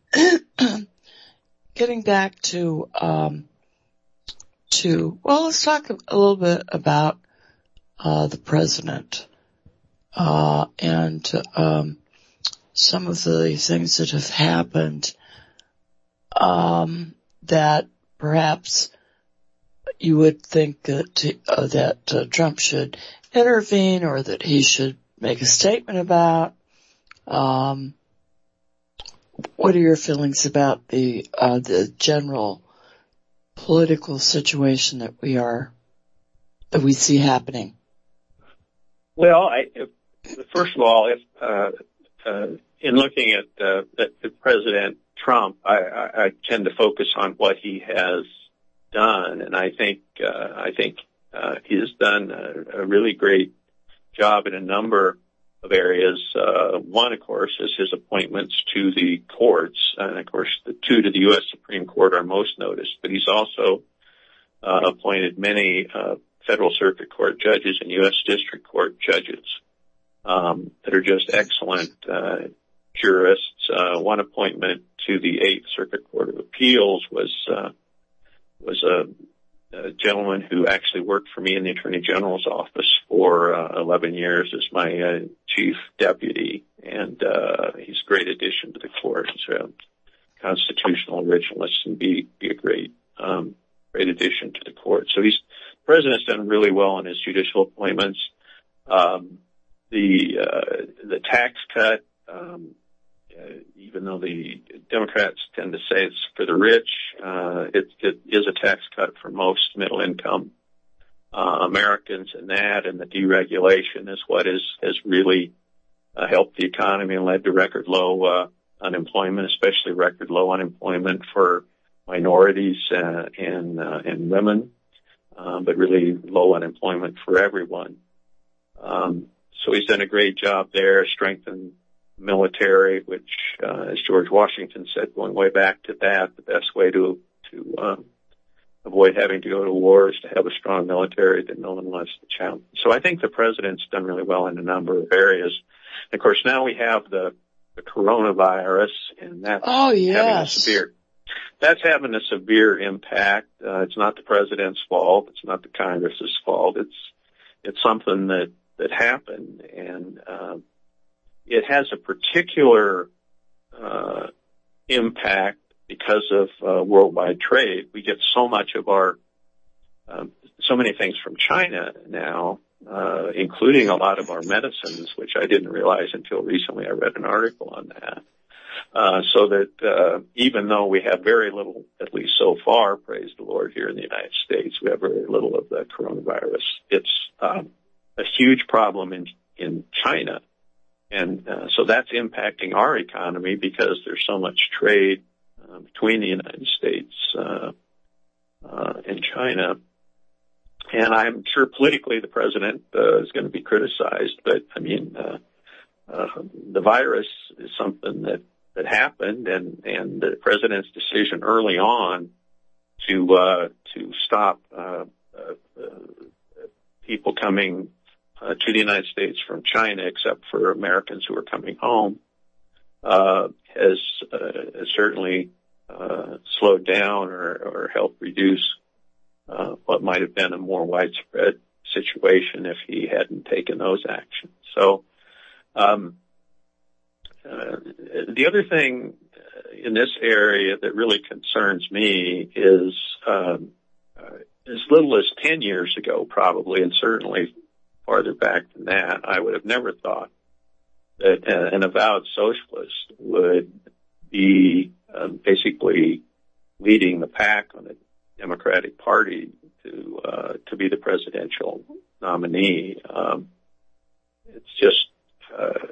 getting back to um, to well, let's talk a little bit about uh, the president uh, and um, some of the things that have happened. Um, that perhaps you would think that, uh, that uh, Trump should intervene or that he should make a statement about. Um, what are your feelings about the, uh, the general political situation that we are, that we see happening? Well, I, if, first of all, if, uh, uh, in looking at, uh, at the President Trump, I, I, I tend to focus on what he has done, and I think uh, I think uh, he has done a, a really great job in a number of areas. Uh, one, of course, is his appointments to the courts, and of course, the two to the U S Supreme Court are most noticed. But he's also uh, appointed many uh, federal circuit court judges and U S District Court judges um, that are just excellent uh, jurists. Uh, one appointment to the Eighth Circuit Court of Appeals was uh, was a, a gentleman who actually worked for me in the Attorney General's office for uh, eleven years as my uh, chief deputy, and uh, he's a great addition to the court. He's a constitutional originalist and be be a great um, great addition to the court. So he's the president's done really well in his judicial appointments. Um, the uh, the tax cut. Um, Uh, even though the Democrats tend to say it's for the rich, uh, it, it is a tax cut for most middle-income uh, Americans, and that and the deregulation is what is, has really uh, helped the economy and led to record low uh, unemployment, especially record low unemployment for minorities uh, and uh, and women, uh, but really low unemployment for everyone. Um, so he's done a great job there, strengthened the military, which, uh, as George Washington said, going way back to that, the best way to to um, avoid having to go to war is to have a strong military that no one wants to challenge. So I think the president's done really well in a number of areas. And of course, now we have the, the coronavirus, and that's oh, yes. having a severe that's having a severe impact. Uh, it's not the president's fault. It's not the Congress's fault. It's it's something that that happened, and uh, it has a particular uh, impact because of uh, worldwide trade. We get so much of our, um, so many things from China now, uh, including a lot of our medicines, which I didn't realize until recently. I read an article on that. Uh, so that uh, even though we have very little, at least so far, praise the Lord, here in the United States, we have very little of the coronavirus. It's um, a huge problem in in China, and uh, so that's impacting our economy because there's so much trade uh, between the United States uh, uh, and China. And I'm sure politically the president uh, is going to be criticized, but I mean, uh, uh, the virus is something that that happened, and, and the president's decision early on to uh, to stop uh, uh, uh, people coming uh, to the United States from China, except for Americans who are coming home, uh, has uh, certainly uh, slowed down or, or helped reduce uh, what might have been a more widespread situation if he hadn't taken those actions. So. Um, Uh, the other thing in this area that really concerns me is um, uh, as little as ten years ago, probably, and certainly farther back than that, I would have never thought that uh, an avowed socialist would be uh, basically leading the pack on the Democratic Party to uh, to be the presidential nominee. Um, it's just uh,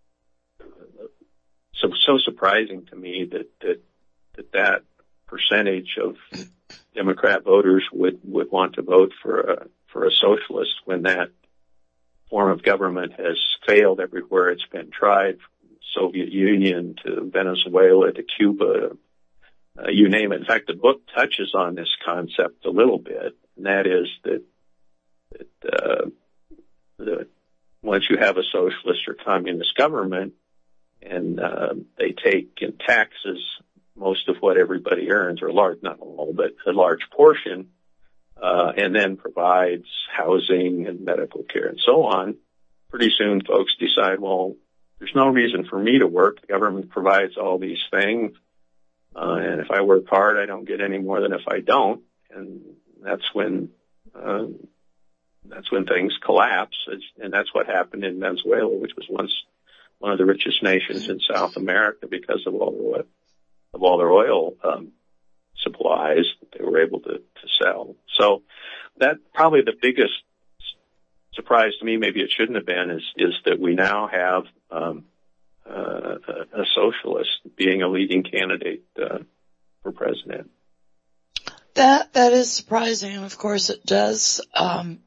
So, so surprising to me that, that, that that percentage of Democrat voters would, would want to vote for a, for a socialist when that form of government has failed everywhere it's been tried, from the Soviet Union to Venezuela to Cuba, uh, you name it. In fact, the book touches on this concept a little bit, and that is that, that, uh, that once you have a socialist or communist government, and uh, they take in taxes most of what everybody earns, or a large, not all, but a large portion, uh, and then provides housing and medical care and so on. Pretty soon folks decide, well, there's no reason for me to work. The government provides all these things, uh, and if I work hard, I don't get any more than if I don't. And that's when uh, that's when things collapse, and that's what happened in Venezuela, which was once one of the richest nations in South America because of all the of all their oil um, supplies that they were able to, to sell. So that probably the biggest surprise to me, maybe it shouldn't have been, is is that we now have um, uh, a, a socialist being a leading candidate uh, for president. That that is surprising, and of course it does. Um,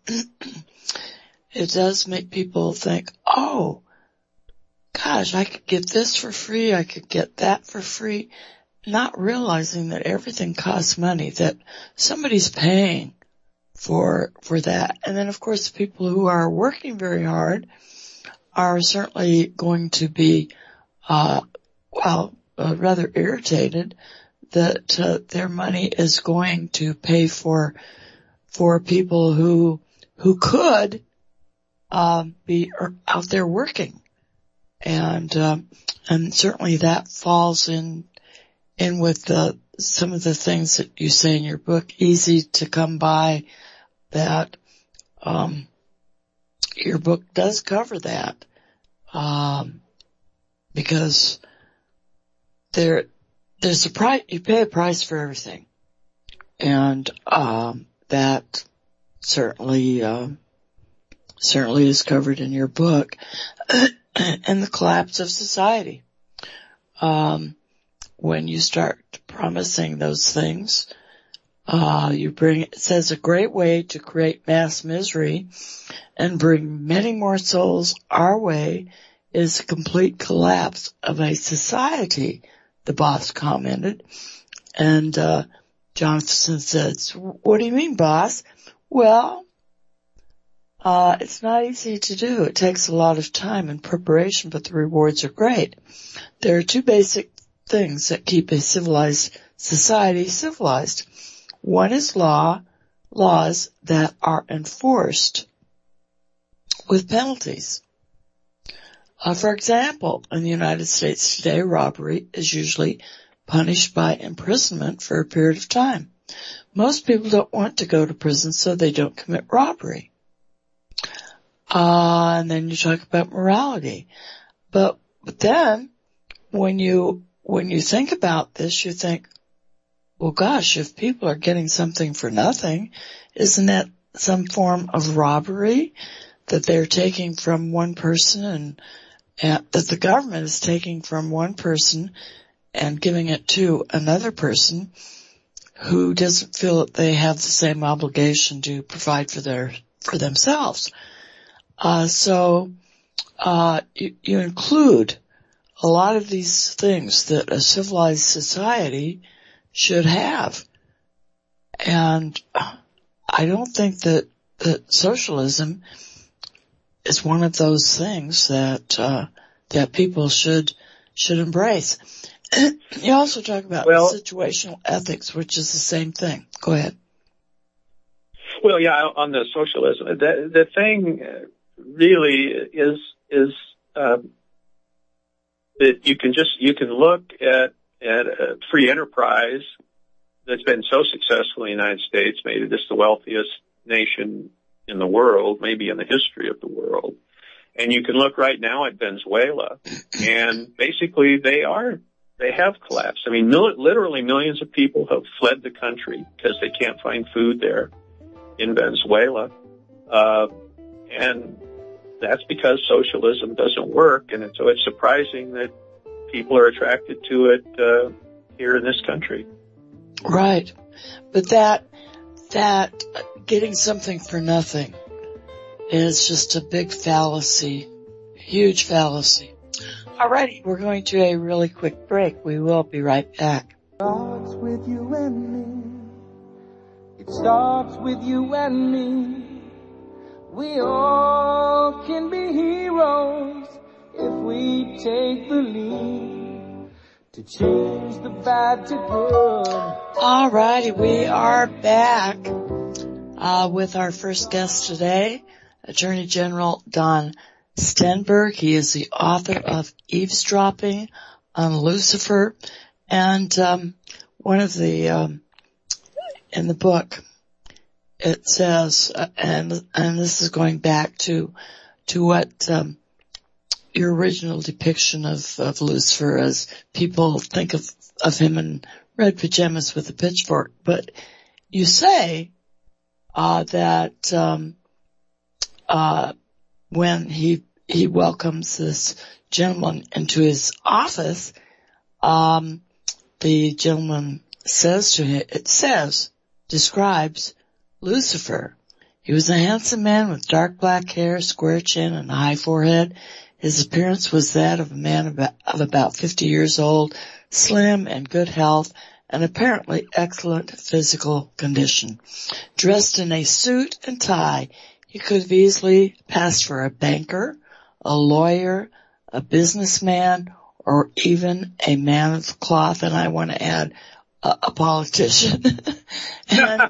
it does make people think, oh. Gosh, I could get this for free, I could get that for free, not realizing that everything costs money, that somebody's paying for, for that. And then of course people who are working very hard are certainly going to be, uh, well, uh, rather irritated that, uh, their money is going to pay for, for people who, who could, um, be out there working. And, um, and certainly that falls in, in with the, some of the things that you say in your book, easy to come by, that, um, your book does cover that, um, because there, there's a price, you pay a price for everything. And, um, that certainly, um, certainly is covered in your book. And the collapse of society. um, when you start promising those things, uh, you bring, it says a great way to create mass misery and bring many more souls our way is a complete collapse of a society, the boss commented. And, uh, Johnson says, what do you mean, boss? Well, uh, it's not easy to do. It takes a lot of time and preparation, but the rewards are great. There are two basic things that keep a civilized society civilized. One is law, laws that are enforced with penalties. Uh, for example, in the United States today, robbery is usually punished by imprisonment for a period of time. Most people don't want to go to prison, so they don't commit robbery. Uh, and then you talk about morality. But, but then, when you, when you think about this, you think, well gosh, if people are getting something for nothing, isn't that some form of robbery that they're taking from one person and, and that the government is taking from one person and giving it to another person who doesn't feel that they have the same obligation to provide for their, for themselves. Uh, so, uh, you, you include a lot of these things that a civilized society should have. And I don't think that, that socialism is one of those things that, uh, that people should, should embrace. You also talk about well, situational ethics, which is the same thing. Go ahead. Well, yeah, on the socialism, the, the thing really is, is, um, that you can just, you can look at, at a free enterprise that's been so successful in the United States, maybe this the wealthiest nation in the world, maybe in the history of the world. And you can look right now at Venezuela, and basically they are, they have collapsed. I mean, mil- literally millions of people have fled the country because they can't find food there in Venezuela. Uh, and that's because socialism doesn't work. And so it's surprising that people are attracted to it, uh, here in this country. Right. But that, that getting something for nothing is just a big fallacy, huge fallacy. Alrighty, we're going to a really quick break. We will be right back. It starts with you and me. It starts with you and me. We all can be heroes if we take the lead to change the bad to good. Alrighty, we are back uh, with our first guest today, Attorney General Don Stenberg. He is the author of Eavesdropping on Lucifer, and um, one of the um, in the book it says, uh, and and this is going back to to what um, your original depiction of, of Lucifer, as people think of of him in red pajamas with a pitchfork. But you say uh, that um, uh, when he he welcomes this gentleman into his office, um, the gentleman says to him, it says, describes Lucifer. He was a handsome man with dark black hair, square chin, and a high forehead. His appearance was that of a man about, of about fifty years old, slim and good health, and apparently excellent physical condition. Dressed in a suit and tie, he could have easily passed for a banker, a lawyer, a businessman, or even a man of cloth, and I want to add, a, a politician. and,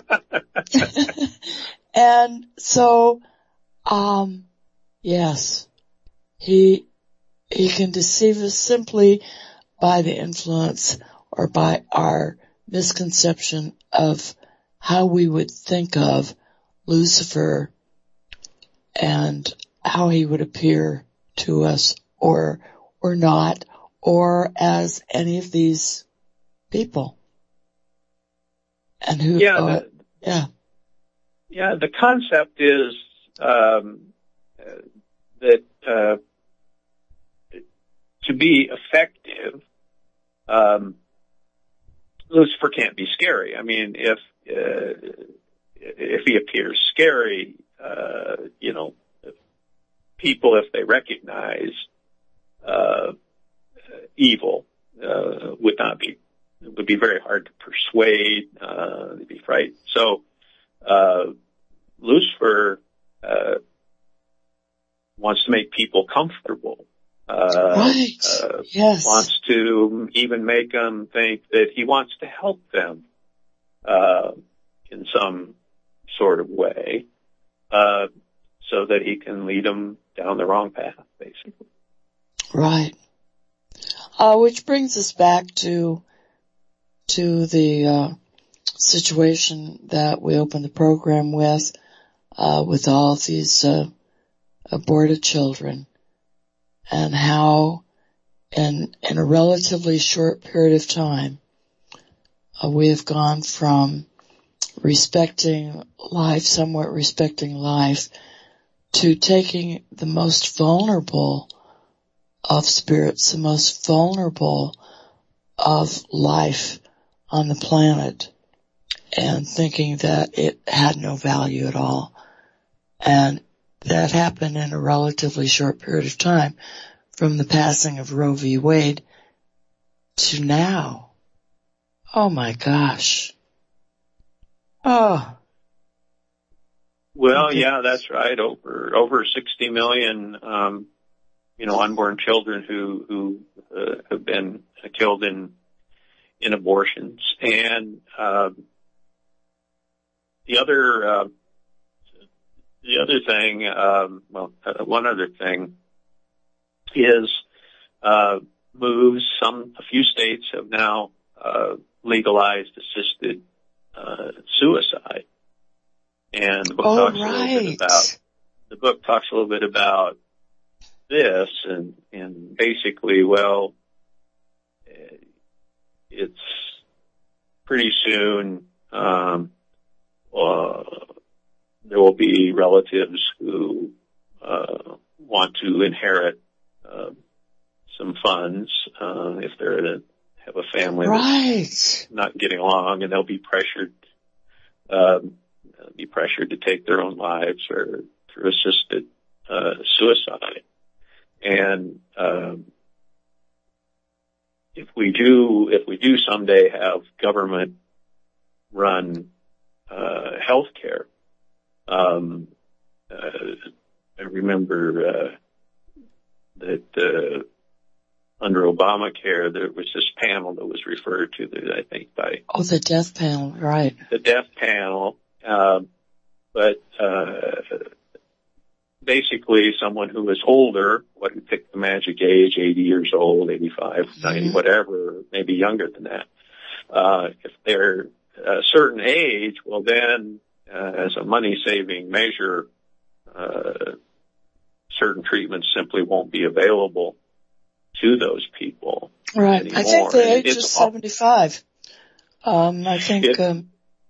and so, um, yes, he, he can deceive us simply by the influence or by our misconception of how we would think of Lucifer and how he would appear to us, or, or not, or as any of these people. And who, yeah, uh, the, yeah. Yeah, the concept is, um, uh, that, uh, to be effective, um, Lucifer can't be scary. I mean, if uh, if he appears scary, uh, you know, people, if they recognize uh, evil, uh, would not be, it would be very hard to persuade, uh, they'd be frightened. So, uh, Lucifer, uh, wants to make people comfortable, uh, Right. uh, Yes. wants to even make them think that he wants to help them, uh, in some sort of way, uh, so that he can lead them down the wrong path, basically. Right. Uh, which brings us back to, to the, uh, situation that we opened the program with, uh, with all of these, uh, aborted children, and how in, in a relatively short period of time, uh, we have gone from respecting life, somewhat respecting life, to taking the most vulnerable of spirits, the most vulnerable of life on the planet, and thinking that it had no value at all. And that happened in a relatively short period of time, from the passing of Roe v. Wade to now. Oh my gosh. Oh. Well, yeah, that's right. Over over sixty million, um, you know, unborn children who who uh, have been killed in in abortions, and uh, the other uh, the other thing, um, well, uh, one other thing is uh, moves. Some a few states have now uh, legalized assisted uh, suicide. And the book oh, talks right. a little bit about, the book talks a little bit about this, and, and basically, well, it's pretty soon, um, uh, there will be relatives who, uh, want to inherit, uh, some funds, uh, if they're to have a family right. that's not getting along, and they'll be pressured, um, be pressured to take their own lives or through assisted uh, suicide. And um, if we do, if we do someday have government-run uh, health care, um, uh, I remember uh, that uh, under Obamacare there was this panel that was referred to, that I think by oh the death panel, right? The death panel. Uh, but, uh, basically someone who is older, what we pick the magic age, eighty years old, eighty-five, mm-hmm. ninety, whatever, maybe younger than that. Uh, if they're a certain age, well then, uh, as a money saving measure, uh, certain treatments simply won't be available to those people. Right. Anymore. I think the age it's is seventy-five. Um, I think, it, um,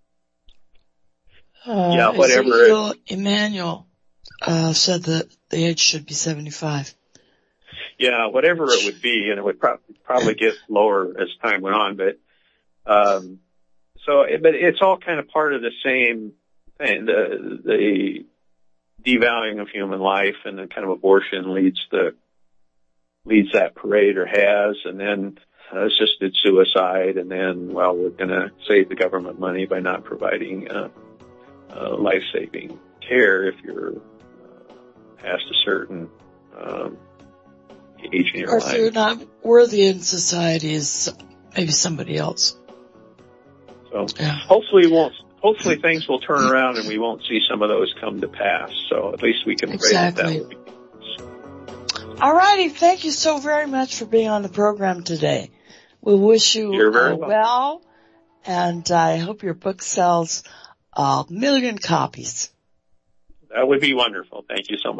Uh, yeah, whatever. Ezekiel Emmanuel, uh, said that the age should be seventy-five. Yeah, whatever it would be, and it would pro- probably get lower as time went on, but, um, so, but it's all kind of part of the same thing. The, the devaluing of human life and the kind of abortion leads the, leads that parade, or has, and then assisted suicide, and then, well, we're gonna save the government money by not providing, uh, Uh, life-saving care if you're uh, past a certain um, age in your or life. if you're not worthy in society as maybe somebody else. So yeah. hopefully, we won't. Hopefully, things will turn around and we won't see some of those come to pass. So at least we can pray exactly. that that will be. All righty, thank you so very much for being on the program today. We wish you You're very uh, welcome. well, and I hope your book sells a million copies. That would be wonderful. Thank you so much.